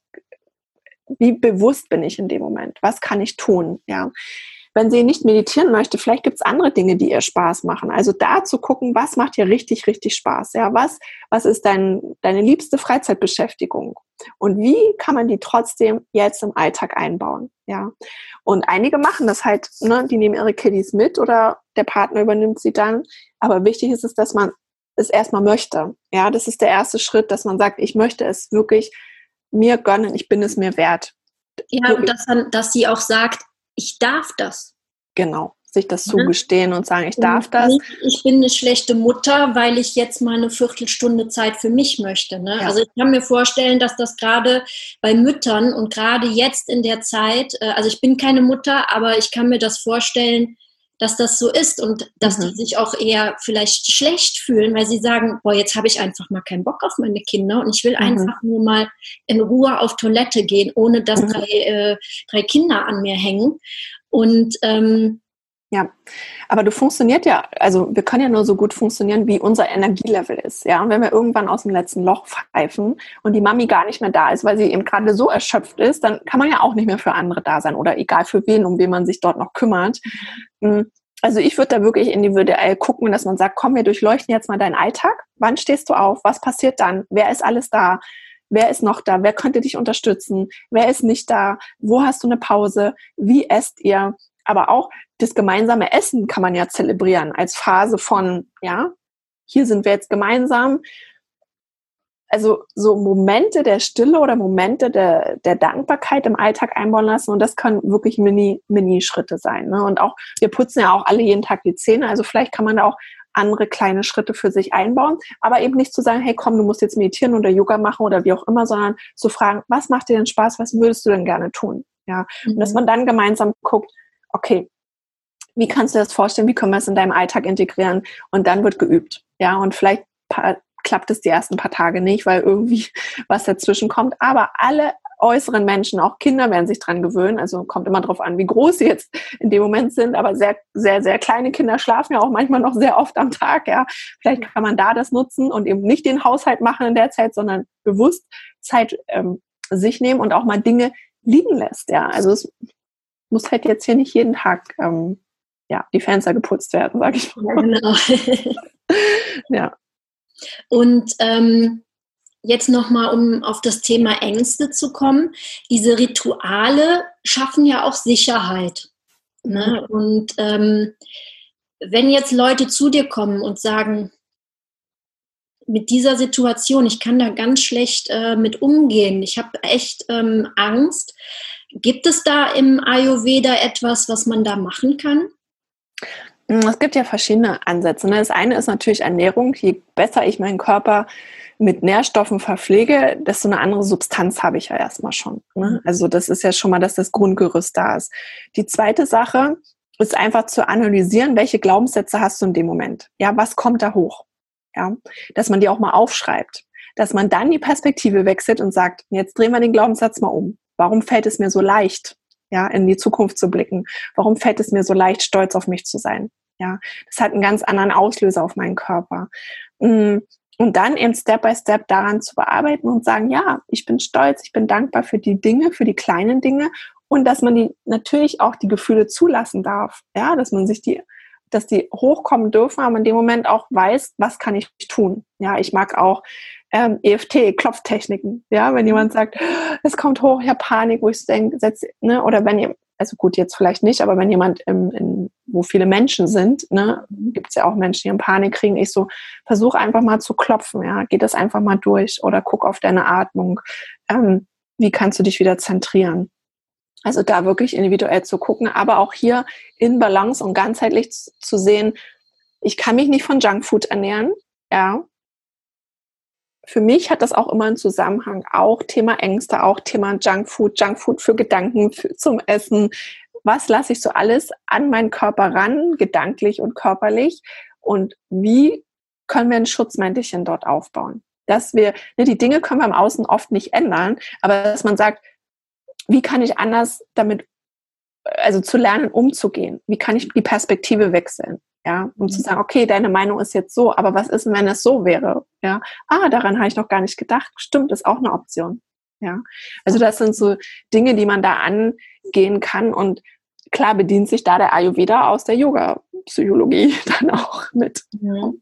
wie bewusst bin ich in dem Moment? Was kann ich tun? Ja. Wenn sie nicht meditieren möchte, vielleicht gibt es andere Dinge, die ihr Spaß machen. Also da zu gucken, was macht ihr richtig, richtig Spaß? Ja, was, was ist dein, deine liebste Freizeitbeschäftigung? Und wie kann man die trotzdem jetzt im Alltag einbauen? Ja, und einige machen das halt, ne, die nehmen ihre Kiddies mit oder der Partner übernimmt sie dann. Aber wichtig ist es, dass man es erstmal möchte. Ja, das ist der erste Schritt, dass man sagt, ich möchte es wirklich mir gönnen, ich bin es mir wert. Ja, und dass, dass sie auch sagt, ich darf das. Genau, sich das zugestehen und sagen, ich darf und das. Nicht, ich bin eine schlechte Mutter, weil ich jetzt mal eine Viertelstunde Zeit für mich möchte. Ne? Ja. Also ich kann mir vorstellen, dass das gerade bei Müttern und gerade jetzt in der Zeit, also ich bin keine Mutter, aber ich kann mir das vorstellen, dass das so ist und dass mhm. die sich auch eher vielleicht schlecht fühlen, weil sie sagen, boah, jetzt habe ich einfach mal keinen Bock auf meine Kinder und ich will mhm. einfach nur mal in Ruhe auf Toilette gehen, ohne dass mhm. drei, äh, drei Kinder an mir hängen. Und ähm, ja, aber du funktioniert ja, also wir können ja nur so gut funktionieren, wie unser Energielevel ist, ja. Und wenn wir irgendwann aus dem letzten Loch pfeifen und die Mami gar nicht mehr da ist, weil sie eben gerade so erschöpft ist, dann kann man ja auch nicht mehr für andere da sein oder egal für wen, um wen man sich dort noch kümmert. Mhm. Also ich würde da wirklich individuell gucken, dass man sagt, komm, wir durchleuchten jetzt mal deinen Alltag. Wann stehst du auf? Was passiert dann? Wer ist alles da? Wer ist noch da? Wer könnte dich unterstützen? Wer ist nicht da? Wo hast du eine Pause? Wie esst ihr? Aber auch das gemeinsame Essen kann man ja zelebrieren als Phase von, ja, hier sind wir jetzt gemeinsam. Also so Momente der Stille oder Momente der, der Dankbarkeit im Alltag einbauen lassen und das können wirklich Mini, Mini-Schritte sein. Ne? Und auch, wir putzen ja auch alle jeden Tag die Zähne, also vielleicht kann man da auch andere kleine Schritte für sich einbauen, aber eben nicht zu sagen, hey komm, du musst jetzt meditieren oder Yoga machen oder wie auch immer, sondern zu fragen, was macht dir denn Spaß, was würdest du denn gerne tun? Ja, mhm. Und dass man dann gemeinsam guckt, okay, wie kannst du das vorstellen, wie können wir es in deinem Alltag integrieren? Und dann wird geübt. Ja, und vielleicht pa- klappt es die ersten paar Tage nicht, weil irgendwie was dazwischen kommt. Aber alle äußeren Menschen, auch Kinder, werden sich dran gewöhnen. Also kommt immer drauf an, wie groß sie jetzt in dem Moment sind. Aber sehr, sehr, sehr kleine Kinder schlafen ja auch manchmal noch sehr oft am Tag. Ja, vielleicht kann man da das nutzen und eben nicht den Haushalt machen in der Zeit, sondern bewusst Zeit ähm, sich nehmen und auch mal Dinge liegen lässt. Ja, also es muss halt jetzt hier nicht jeden Tag ähm, ja, die Fenster geputzt werden, sage ich mal. Ja, genau. Ja. Und ähm, jetzt nochmal, um auf das Thema Ängste zu kommen. Diese Rituale schaffen ja auch Sicherheit. Mhm. Ne? Und ähm, wenn jetzt Leute zu dir kommen und sagen, mit dieser Situation, ich kann da ganz schlecht äh, mit umgehen, ich habe echt ähm, Angst. Gibt es da im Ayurveda etwas, was man da machen kann? Es gibt ja verschiedene Ansätze. Das eine ist natürlich Ernährung. Je besser ich meinen Körper mit Nährstoffen verpflege, desto eine andere Substanz habe ich ja erstmal schon. Also das ist ja schon mal, dass das Grundgerüst da ist. Die zweite Sache ist einfach zu analysieren, welche Glaubenssätze hast du in dem Moment. Ja, was kommt da hoch? Ja, dass man die auch mal aufschreibt. Dass man dann die Perspektive wechselt und sagt, jetzt drehen wir den Glaubenssatz mal um. Warum fällt es mir so leicht, ja, in die Zukunft zu blicken? Warum fällt es mir so leicht, stolz auf mich zu sein? Ja, das hat einen ganz anderen Auslöser auf meinen Körper. Und dann eben Step by Step daran zu bearbeiten und sagen, ja, ich bin stolz, ich bin dankbar für die Dinge, für die kleinen Dinge und dass man die natürlich auch die Gefühle zulassen darf. Ja, dass man sich die, dass die hochkommen dürfen, aber in dem Moment auch weiß, was kann ich tun? Ja, ich mag auch Ähm, E F T, Klopftechniken, ja, wenn jemand sagt, es kommt hoch, ich habe Panik, wo ich denke, setz, ne, oder wenn ihr, also gut, jetzt vielleicht nicht, aber wenn jemand im, in, wo viele Menschen sind, ne, gibt es ja auch Menschen, die in Panik kriegen. Ich so, versuch einfach mal zu klopfen, ja, geh das einfach mal durch oder guck auf deine Atmung. Ähm, wie kannst du dich wieder zentrieren? Also da wirklich individuell zu gucken, aber auch hier in Balance und ganzheitlich zu, zu sehen, ich kann mich nicht von Junkfood ernähren, ja. Für mich hat das auch immer einen Zusammenhang, auch Thema Ängste, auch Thema Junkfood, Junkfood für Gedanken, für, zum Essen. Was lasse ich so alles an meinen Körper ran, gedanklich und körperlich? Und wie können wir ein Schutzmäntelchen dort aufbauen? Dass wir, ne, die Dinge können wir im Außen oft nicht ändern, aber dass man sagt, wie kann ich anders damit, also zu lernen, umzugehen? Wie kann ich die Perspektive wechseln? Ja, um mhm. zu sagen, okay, deine Meinung ist jetzt so, aber was ist, wenn es so wäre? Ja, ah, daran habe ich noch gar nicht gedacht. Stimmt, ist auch eine Option. Ja, also das sind so Dinge, die man da angehen kann und klar bedient sich da der Ayurveda aus der Yoga-Psychologie dann auch mit. Mhm.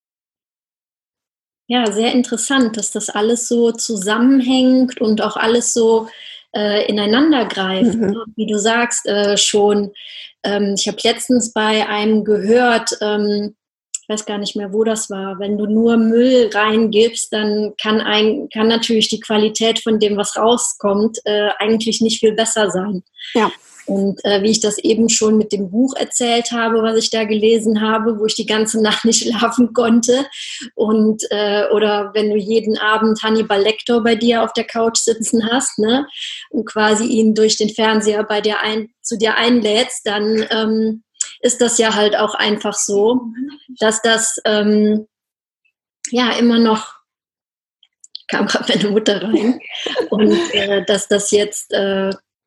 Ja, sehr interessant, dass das alles so zusammenhängt und auch alles so äh, ineinander greift. Mhm. Wie du sagst, äh, schon, ähm, ich habe letztens bei einem gehört, ähm, ich weiß gar nicht mehr, wo das war, wenn du nur Müll reingibst, dann kann, ein, kann natürlich die Qualität von dem, was rauskommt, äh, eigentlich nicht viel besser sein. Ja. Und äh, wie ich das eben schon mit dem Buch erzählt habe, was ich da gelesen habe, wo ich die ganze Nacht nicht schlafen konnte. Und äh, oder wenn du jeden Abend Hannibal Lecter bei dir auf der Couch sitzen hast, ne, und quasi ihn durch den Fernseher bei dir ein, zu dir einlädst, dann ähm, ist das ja halt auch einfach so, dass das ähm, ja immer noch, kam gerade meine Mutter rein, und äh, dass das jetzt äh,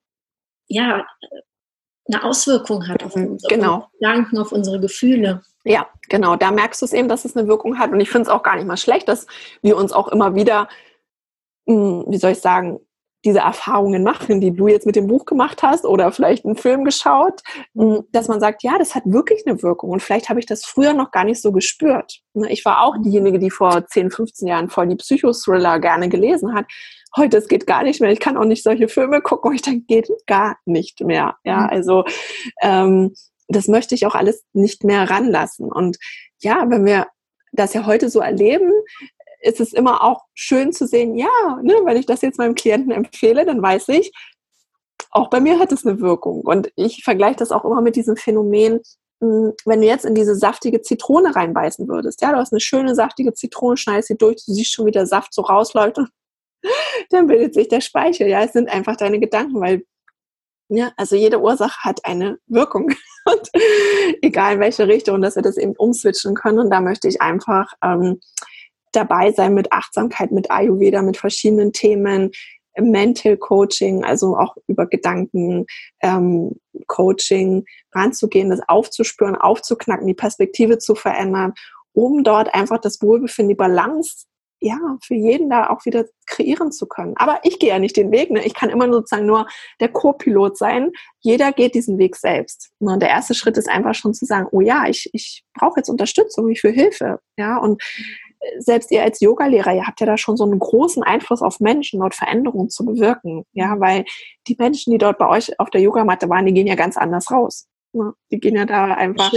ja eine Auswirkung hat auf uns, auf genau. unsere Gedanken, auf unsere Gefühle. Ja, genau. Da merkst du es eben, dass es eine Wirkung hat. Und ich finde es auch gar nicht mal schlecht, dass wir uns auch immer wieder, wie soll ich sagen, diese Erfahrungen machen, die du jetzt mit dem Buch gemacht hast oder vielleicht einen Film geschaut, dass man sagt, ja, das hat wirklich eine Wirkung. Und vielleicht habe ich das früher noch gar nicht so gespürt. Ich war auch diejenige, die vor zehn, fünfzehn Jahren voll die Psychothriller gerne gelesen hat. Heute, es geht gar nicht mehr. Ich kann auch nicht solche Filme gucken. Und ich denke, geht gar nicht mehr. Ja, also ähm, das möchte ich auch alles nicht mehr ranlassen. Und ja, wenn wir das ja heute so erleben, ist es immer auch schön zu sehen, ja, ne, wenn ich das jetzt meinem Klienten empfehle, dann weiß ich, auch bei mir hat es eine Wirkung. Und ich vergleiche das auch immer mit diesem Phänomen, wenn du jetzt in diese saftige Zitrone reinbeißen würdest. Ja, du hast eine schöne saftige Zitrone, schneidest sie durch, du siehst schon, wie der Saft so rausläuft und dann bildet sich der Speichel. Ja, es sind einfach deine Gedanken, weil ja, also jede Ursache hat eine Wirkung. Und egal in welche Richtung, dass wir das eben umswitchen können. Und da möchte ich einfach ähm, dabei sein mit Achtsamkeit, mit Ayurveda, mit verschiedenen Themen, Mental Coaching, also auch über Gedanken, ähm, Coaching ranzugehen, das aufzuspüren, aufzuknacken, die Perspektive zu verändern, um dort einfach das Wohlbefinden, die Balance, ja, für jeden da auch wieder kreieren zu können. Aber ich gehe ja nicht den Weg, ne? Ich kann immer sozusagen nur der Co-Pilot sein. Jeder geht diesen Weg selbst. Und der erste Schritt ist einfach schon zu sagen, oh ja, ich, ich brauche jetzt Unterstützung, ich will Hilfe. Ja, und selbst ihr als Yogalehrer, ihr habt ja da schon so einen großen Einfluss auf Menschen, dort Veränderungen zu bewirken. Ja, weil die Menschen, die dort bei euch auf der Yogamatte waren, die gehen ja ganz anders raus. Ne? Die gehen ja da einfach...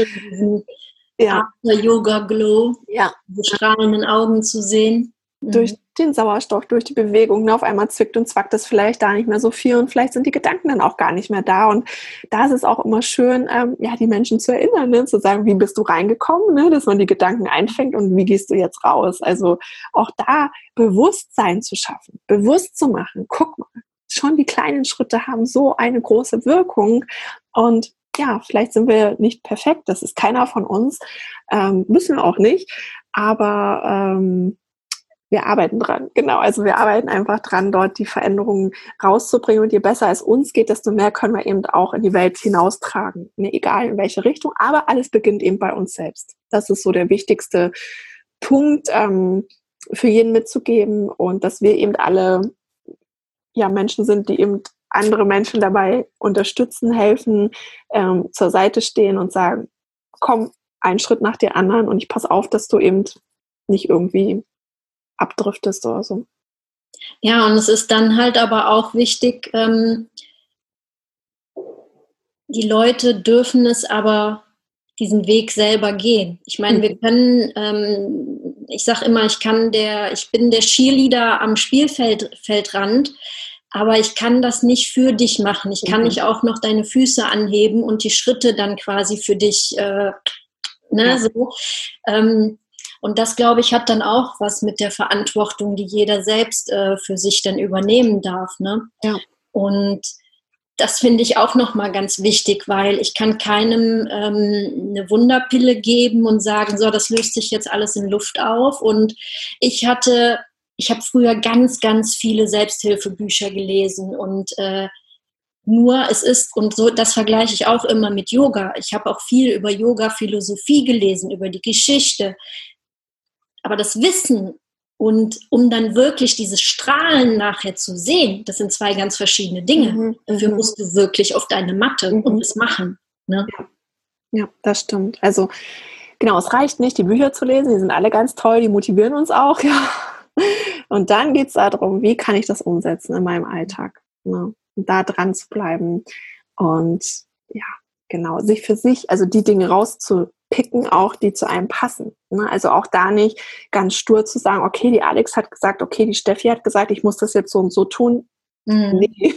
Ja. Yoga Glow, ja, die strahlenden Augen zu sehen. Durch den Sauerstoff, durch die Bewegung, ne, auf einmal zwickt und zwackt es vielleicht da nicht mehr so viel und vielleicht sind die Gedanken dann auch gar nicht mehr da. Und da ist es auch immer schön, ähm, ja, die Menschen zu erinnern, ne, zu sagen, wie bist du reingekommen, ne, dass man die Gedanken einfängt und wie gehst du jetzt raus. Also auch da Bewusstsein zu schaffen, bewusst zu machen. Guck mal, schon die kleinen Schritte haben so eine große Wirkung. Und ja, vielleicht sind wir nicht perfekt, das ist keiner von uns, ähm, müssen wir auch nicht, aber ähm, wir arbeiten dran, genau, also wir arbeiten einfach dran, dort die Veränderungen rauszubringen und je besser es uns geht, desto mehr können wir eben auch in die Welt hinaustragen, ne, egal in welche Richtung, aber alles beginnt eben bei uns selbst. Das ist so der wichtigste Punkt ähm, für jeden mitzugeben und dass wir eben alle ja, Menschen sind, die eben andere Menschen dabei unterstützen, helfen, ähm, zur Seite stehen und sagen, komm, einen Schritt nach dem anderen und ich passe auf, dass du eben nicht irgendwie abdriftest oder so. Ja, und es ist dann halt aber auch wichtig, ähm, die Leute dürfen es aber diesen Weg selber gehen. Ich meine, wir können, ähm, ich sage immer, ich kann der, ich bin der Cheerleader am Spielfeldrand, aber ich kann das nicht für dich machen. Ich kann Mhm. nicht auch noch deine Füße anheben und die Schritte dann quasi für dich, äh, ne, Ja. so. Ähm, und das, glaube ich, hat dann auch was mit der Verantwortung, die jeder selbst äh, für sich dann übernehmen darf, ne? Ja. Und das finde ich auch nochmal ganz wichtig, weil ich kann keinem ähm, eine Wunderpille geben und sagen, so, das löst sich jetzt alles in Luft auf. Und ich hatte, ich habe früher ganz, ganz viele Selbsthilfebücher gelesen und äh, nur es ist, und so, das vergleiche ich auch immer mit Yoga. Ich habe auch viel über Yoga-Philosophie gelesen, über die Geschichte. Aber das Wissen und um dann wirklich dieses Strahlen nachher zu sehen, das sind zwei ganz verschiedene Dinge. Mhm, Dafür mhm. musst du wirklich auf deine Matte Mhm. und es machen. Ne? Ja. Ja, das stimmt. Also genau, es reicht nicht, die Bücher zu lesen, die sind alle ganz toll, die motivieren uns auch. Ja. Und dann geht es darum, wie kann ich das umsetzen in meinem Alltag, ne? Und da dran zu bleiben und ja, genau, sich für sich, also die Dinge rauszupicken, auch die zu einem passen. Ne? Also auch da nicht ganz stur zu sagen, okay, die Alex hat gesagt, okay, die Steffi hat gesagt, ich muss das jetzt so und so tun. Mhm. Nee.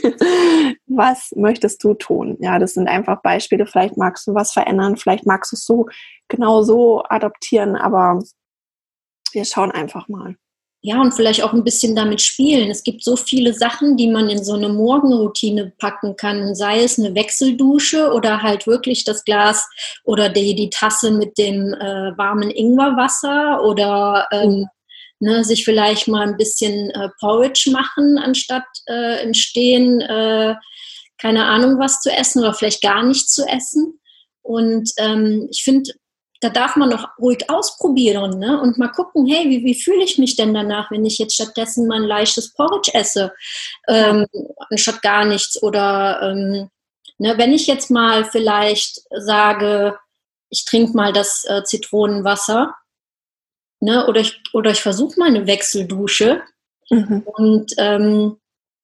Was möchtest du tun? Ja, das sind einfach Beispiele. Vielleicht magst du was verändern, vielleicht magst du es so genau so adaptieren, aber wir schauen einfach mal. Ja, und vielleicht auch ein bisschen damit spielen. Es gibt so viele Sachen, die man in so eine Morgenroutine packen kann, sei es eine Wechseldusche oder halt wirklich das Glas oder die, die Tasse mit dem äh, warmen Ingwerwasser oder ähm, ne, sich vielleicht mal ein bisschen äh, Porridge machen, anstatt äh, im Stehen äh, keine Ahnung was zu essen oder vielleicht gar nicht zu essen. Und ähm, ich finde, da darf man noch ruhig ausprobieren, ne? Und mal gucken, hey, wie, wie fühle ich mich denn danach, wenn ich jetzt stattdessen mal ein leichtes Porridge esse, ähm, anstatt gar nichts. Oder ähm, ne, wenn ich jetzt mal vielleicht sage, ich trinke mal das äh, Zitronenwasser, ne? Oder ich, oder ich versuche mal eine Wechseldusche. Mhm. Und ähm,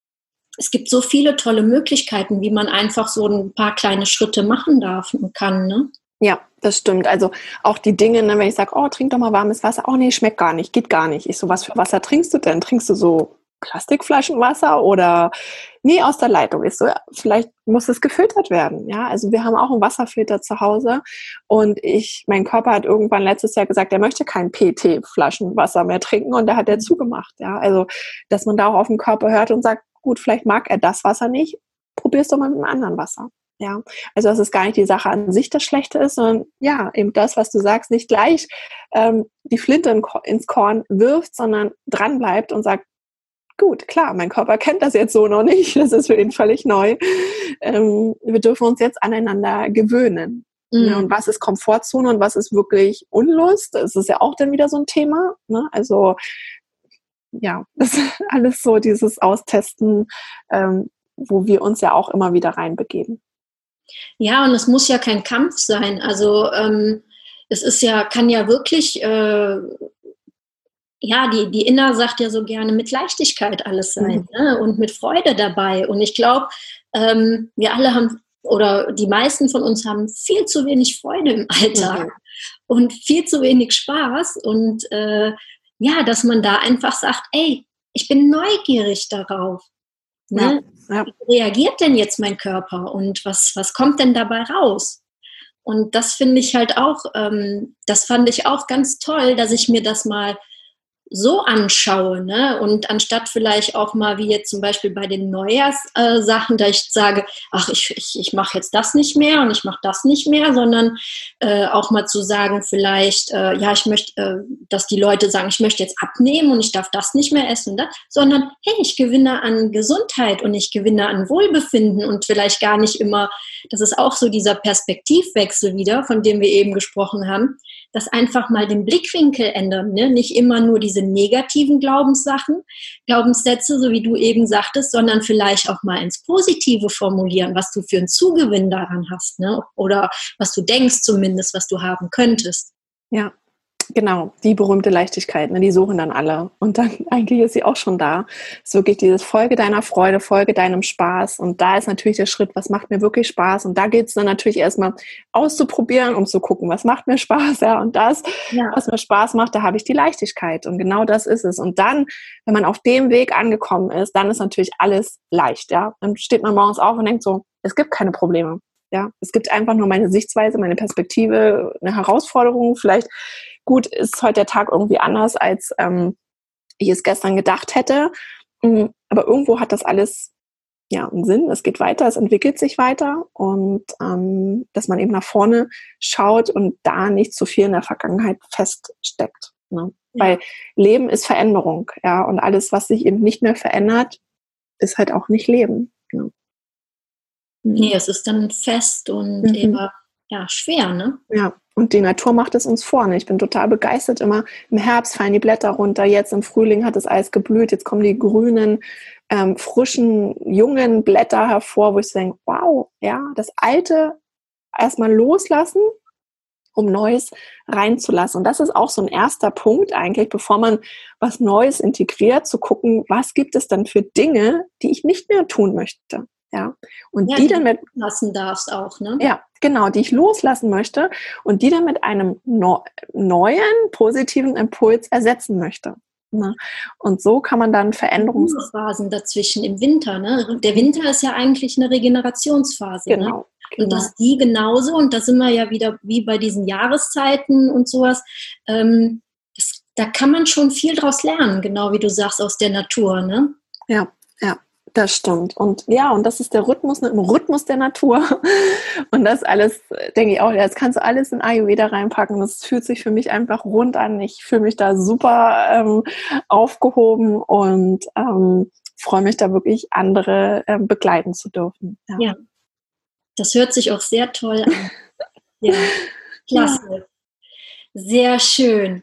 es gibt so viele tolle Möglichkeiten, wie man einfach so ein paar kleine Schritte machen darf und kann, ne? Ja, das stimmt. Also auch die Dinge, ne, wenn ich sage, oh, trink doch mal warmes Wasser. Oh nee, schmeckt gar nicht, geht gar nicht. Ich so, was für Wasser trinkst du denn? Trinkst du so Plastikflaschenwasser oder nee, aus der Leitung? Ich so, ja, vielleicht muss es gefiltert werden. Ja, also wir haben auch einen Wasserfilter zu Hause und ich, mein Körper hat irgendwann letztes Jahr gesagt, er möchte kein P E T-Flaschenwasser mehr trinken und da hat er zugemacht. Ja, also dass man da auch auf den Körper hört und sagt, gut, vielleicht mag er das Wasser nicht, probier's doch mal mit einem anderen Wasser. Ja, also dass es gar nicht die Sache an sich das Schlechte ist, sondern ja, eben das, was du sagst, nicht gleich ähm, die Flinte in, ins Korn wirft, sondern dran bleibt und sagt, gut, klar, mein Körper kennt das jetzt so noch nicht, das ist für ihn völlig neu. Ähm, wir dürfen uns jetzt aneinander gewöhnen. Mhm. Ne? Und was ist Komfortzone und was ist wirklich Unlust? Das ist ja auch dann wieder so ein Thema. Ne? Also ja, das ist alles so dieses Austesten, ähm, wo wir uns ja auch immer wieder reinbegeben. Ja, und es muss ja kein Kampf sein. Also ähm, es ist ja, kann ja wirklich, äh, ja, die, die Inna sagt ja so gerne, mit Leichtigkeit alles sein, mhm. ne? Und mit Freude dabei. Und ich glaube, ähm, wir alle haben, oder die meisten von uns haben viel zu wenig Freude im Alltag mhm. und viel zu wenig Spaß. Und äh, ja, dass man da einfach sagt, ey, ich bin neugierig darauf. Ne? Ja, ja. Wie reagiert denn jetzt mein Körper und was, was kommt denn dabei raus? Und das finde ich halt auch, ähm, das fand ich auch ganz toll, dass ich mir das mal so anschaue, ne? Und anstatt vielleicht auch mal, wie jetzt zum Beispiel bei den Neujahrssachen, äh, da ich sage, ach, ich, ich, ich mache jetzt das nicht mehr und ich mache das nicht mehr, sondern äh, auch mal zu sagen, vielleicht, äh, ja, ich möchte, äh, dass die Leute sagen, ich möchte jetzt abnehmen und ich darf das nicht mehr essen, da, sondern hey, ich gewinne an Gesundheit und ich gewinne an Wohlbefinden und vielleicht gar nicht immer, das ist auch so dieser Perspektivwechsel wieder, von dem wir eben gesprochen haben, dass einfach mal den Blickwinkel ändern, ne? Nicht immer nur diese negativen Glaubenssachen, Glaubenssätze, so wie du eben sagtest, sondern vielleicht auch mal ins Positive formulieren, was du für einen Zugewinn daran hast, ne? Oder was du denkst zumindest, was du haben könntest. Ja, Genau, die berühmte Leichtigkeit, ne, die suchen dann alle. Und dann eigentlich ist sie auch schon da. Es ist wirklich dieses Folge deiner Freude, Folge deinem Spaß. Und da ist natürlich der Schritt, was macht mir wirklich Spaß? Und da geht es dann natürlich erstmal auszuprobieren, um zu gucken, was macht mir Spaß? Ja, und das, Ja. was mir Spaß macht, da habe ich die Leichtigkeit. Und genau das ist es. Und dann, wenn man auf dem Weg angekommen ist, dann ist natürlich alles leicht. Ja, dann steht man morgens auf und denkt so, es gibt keine Probleme. Ja, es gibt einfach nur meine Sichtweise, meine Perspektive, eine Herausforderung. Vielleicht, gut, ist heute der Tag irgendwie anders, als ähm, ich es gestern gedacht hätte. Aber irgendwo hat das alles ja einen Sinn. Es geht weiter, es entwickelt sich weiter und ähm, dass man eben nach vorne schaut und da nicht zu viel in der Vergangenheit feststeckt. Ne? Ja. Weil Leben ist Veränderung, ja, und alles, was sich eben nicht mehr verändert, ist halt auch nicht Leben. Ja. Nee, es ist dann fest und mhm. eher ja, schwer, ne? Ja, und die Natur macht es uns vor. Ne? Ich bin total begeistert immer. Im Herbst fallen die Blätter runter, jetzt im Frühling hat das Eis geblüht, jetzt kommen die grünen, ähm, frischen, jungen Blätter hervor, wo ich so denke, wow, ja, das Alte erstmal loslassen, um Neues reinzulassen. Und das ist auch so ein erster Punkt eigentlich, bevor man was Neues integriert, zu gucken, was gibt es dann für Dinge, die ich nicht mehr tun möchte. Ja, und ja, die, die dann mit lassen darfst auch, ne? Ja, genau, die ich loslassen möchte und die dann mit einem no- neuen, positiven Impuls ersetzen möchte. Ne? Und so kann man dann Veränderungs- Phasen dazwischen im Winter, ne? Der Winter ist ja eigentlich eine Regenerationsphase, genau, ne? genau. Und dass die genauso, und da sind wir ja wieder wie bei diesen Jahreszeiten und sowas, ähm, das, da kann man schon viel draus lernen, genau wie du sagst, aus der Natur, ne? Ja, ja. Das stimmt. Und ja, und das ist der Rhythmus, im Rhythmus der Natur. Und das alles, denke ich auch, das kannst du alles in Ayurveda reinpacken. Das fühlt sich für mich einfach rund an. Ich fühle mich da super ähm, aufgehoben und ähm, freue mich da wirklich, andere ähm, begleiten zu dürfen. Ja. ja, das hört sich auch sehr toll an. Ja, klasse. Ja. Sehr schön.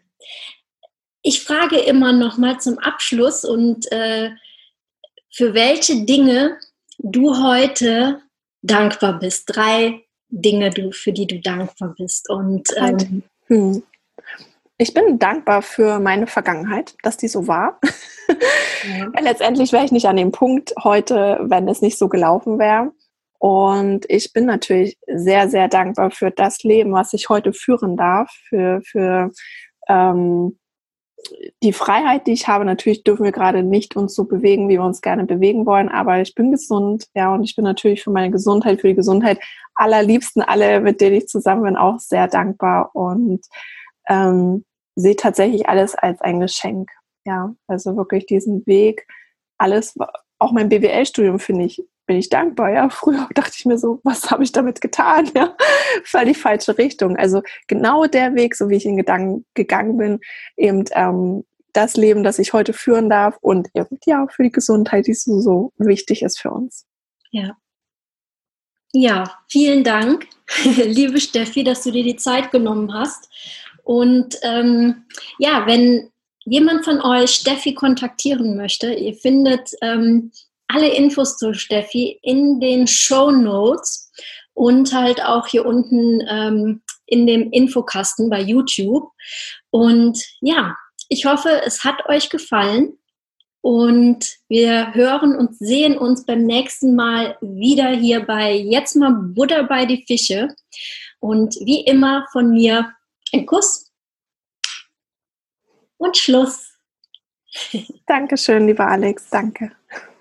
Ich frage immer noch mal zum Abschluss und äh, für welche Dinge du heute dankbar bist. Drei Dinge, du, für die du dankbar bist. Und ähm, hm. Ich bin dankbar für meine Vergangenheit, dass die so war. Ja. Letztendlich wäre ich nicht an dem Punkt heute, wenn es nicht so gelaufen wäre. Und ich bin natürlich sehr, sehr dankbar für das Leben, was ich heute führen darf, für, für ähm, die Freiheit, die ich habe. Natürlich dürfen wir gerade nicht uns so bewegen, wie wir uns gerne bewegen wollen, aber ich bin gesund, ja, und ich bin natürlich für meine Gesundheit, für die Gesundheit aller Liebsten, alle, mit denen ich zusammen bin, auch sehr dankbar und ähm, sehe tatsächlich alles als ein Geschenk, ja, also wirklich diesen Weg, alles, auch mein B W L-Studium finde ich, bin ich dankbar, ja, früher dachte ich mir so, was habe ich damit getan, ja, voll die falsche Richtung, also genau der Weg, so wie ich in Gedanken gegangen bin, eben ähm, das Leben, das ich heute führen darf und eben, ja, für die Gesundheit, die so, so wichtig ist für uns. Ja. Ja, vielen Dank, liebe Steffi, dass du dir die Zeit genommen hast und ähm, ja, wenn jemand von euch Steffi kontaktieren möchte, ihr findet ähm, alle Infos zu Steffi in den Shownotes und halt auch hier unten ähm, in dem Infokasten bei YouTube. Und ja, ich hoffe, es hat euch gefallen und wir hören und sehen uns beim nächsten Mal wieder hier bei Jetzt mal Butter bei die Fische. Und wie immer von mir ein Kuss und Schluss. Dankeschön, lieber Alex, danke.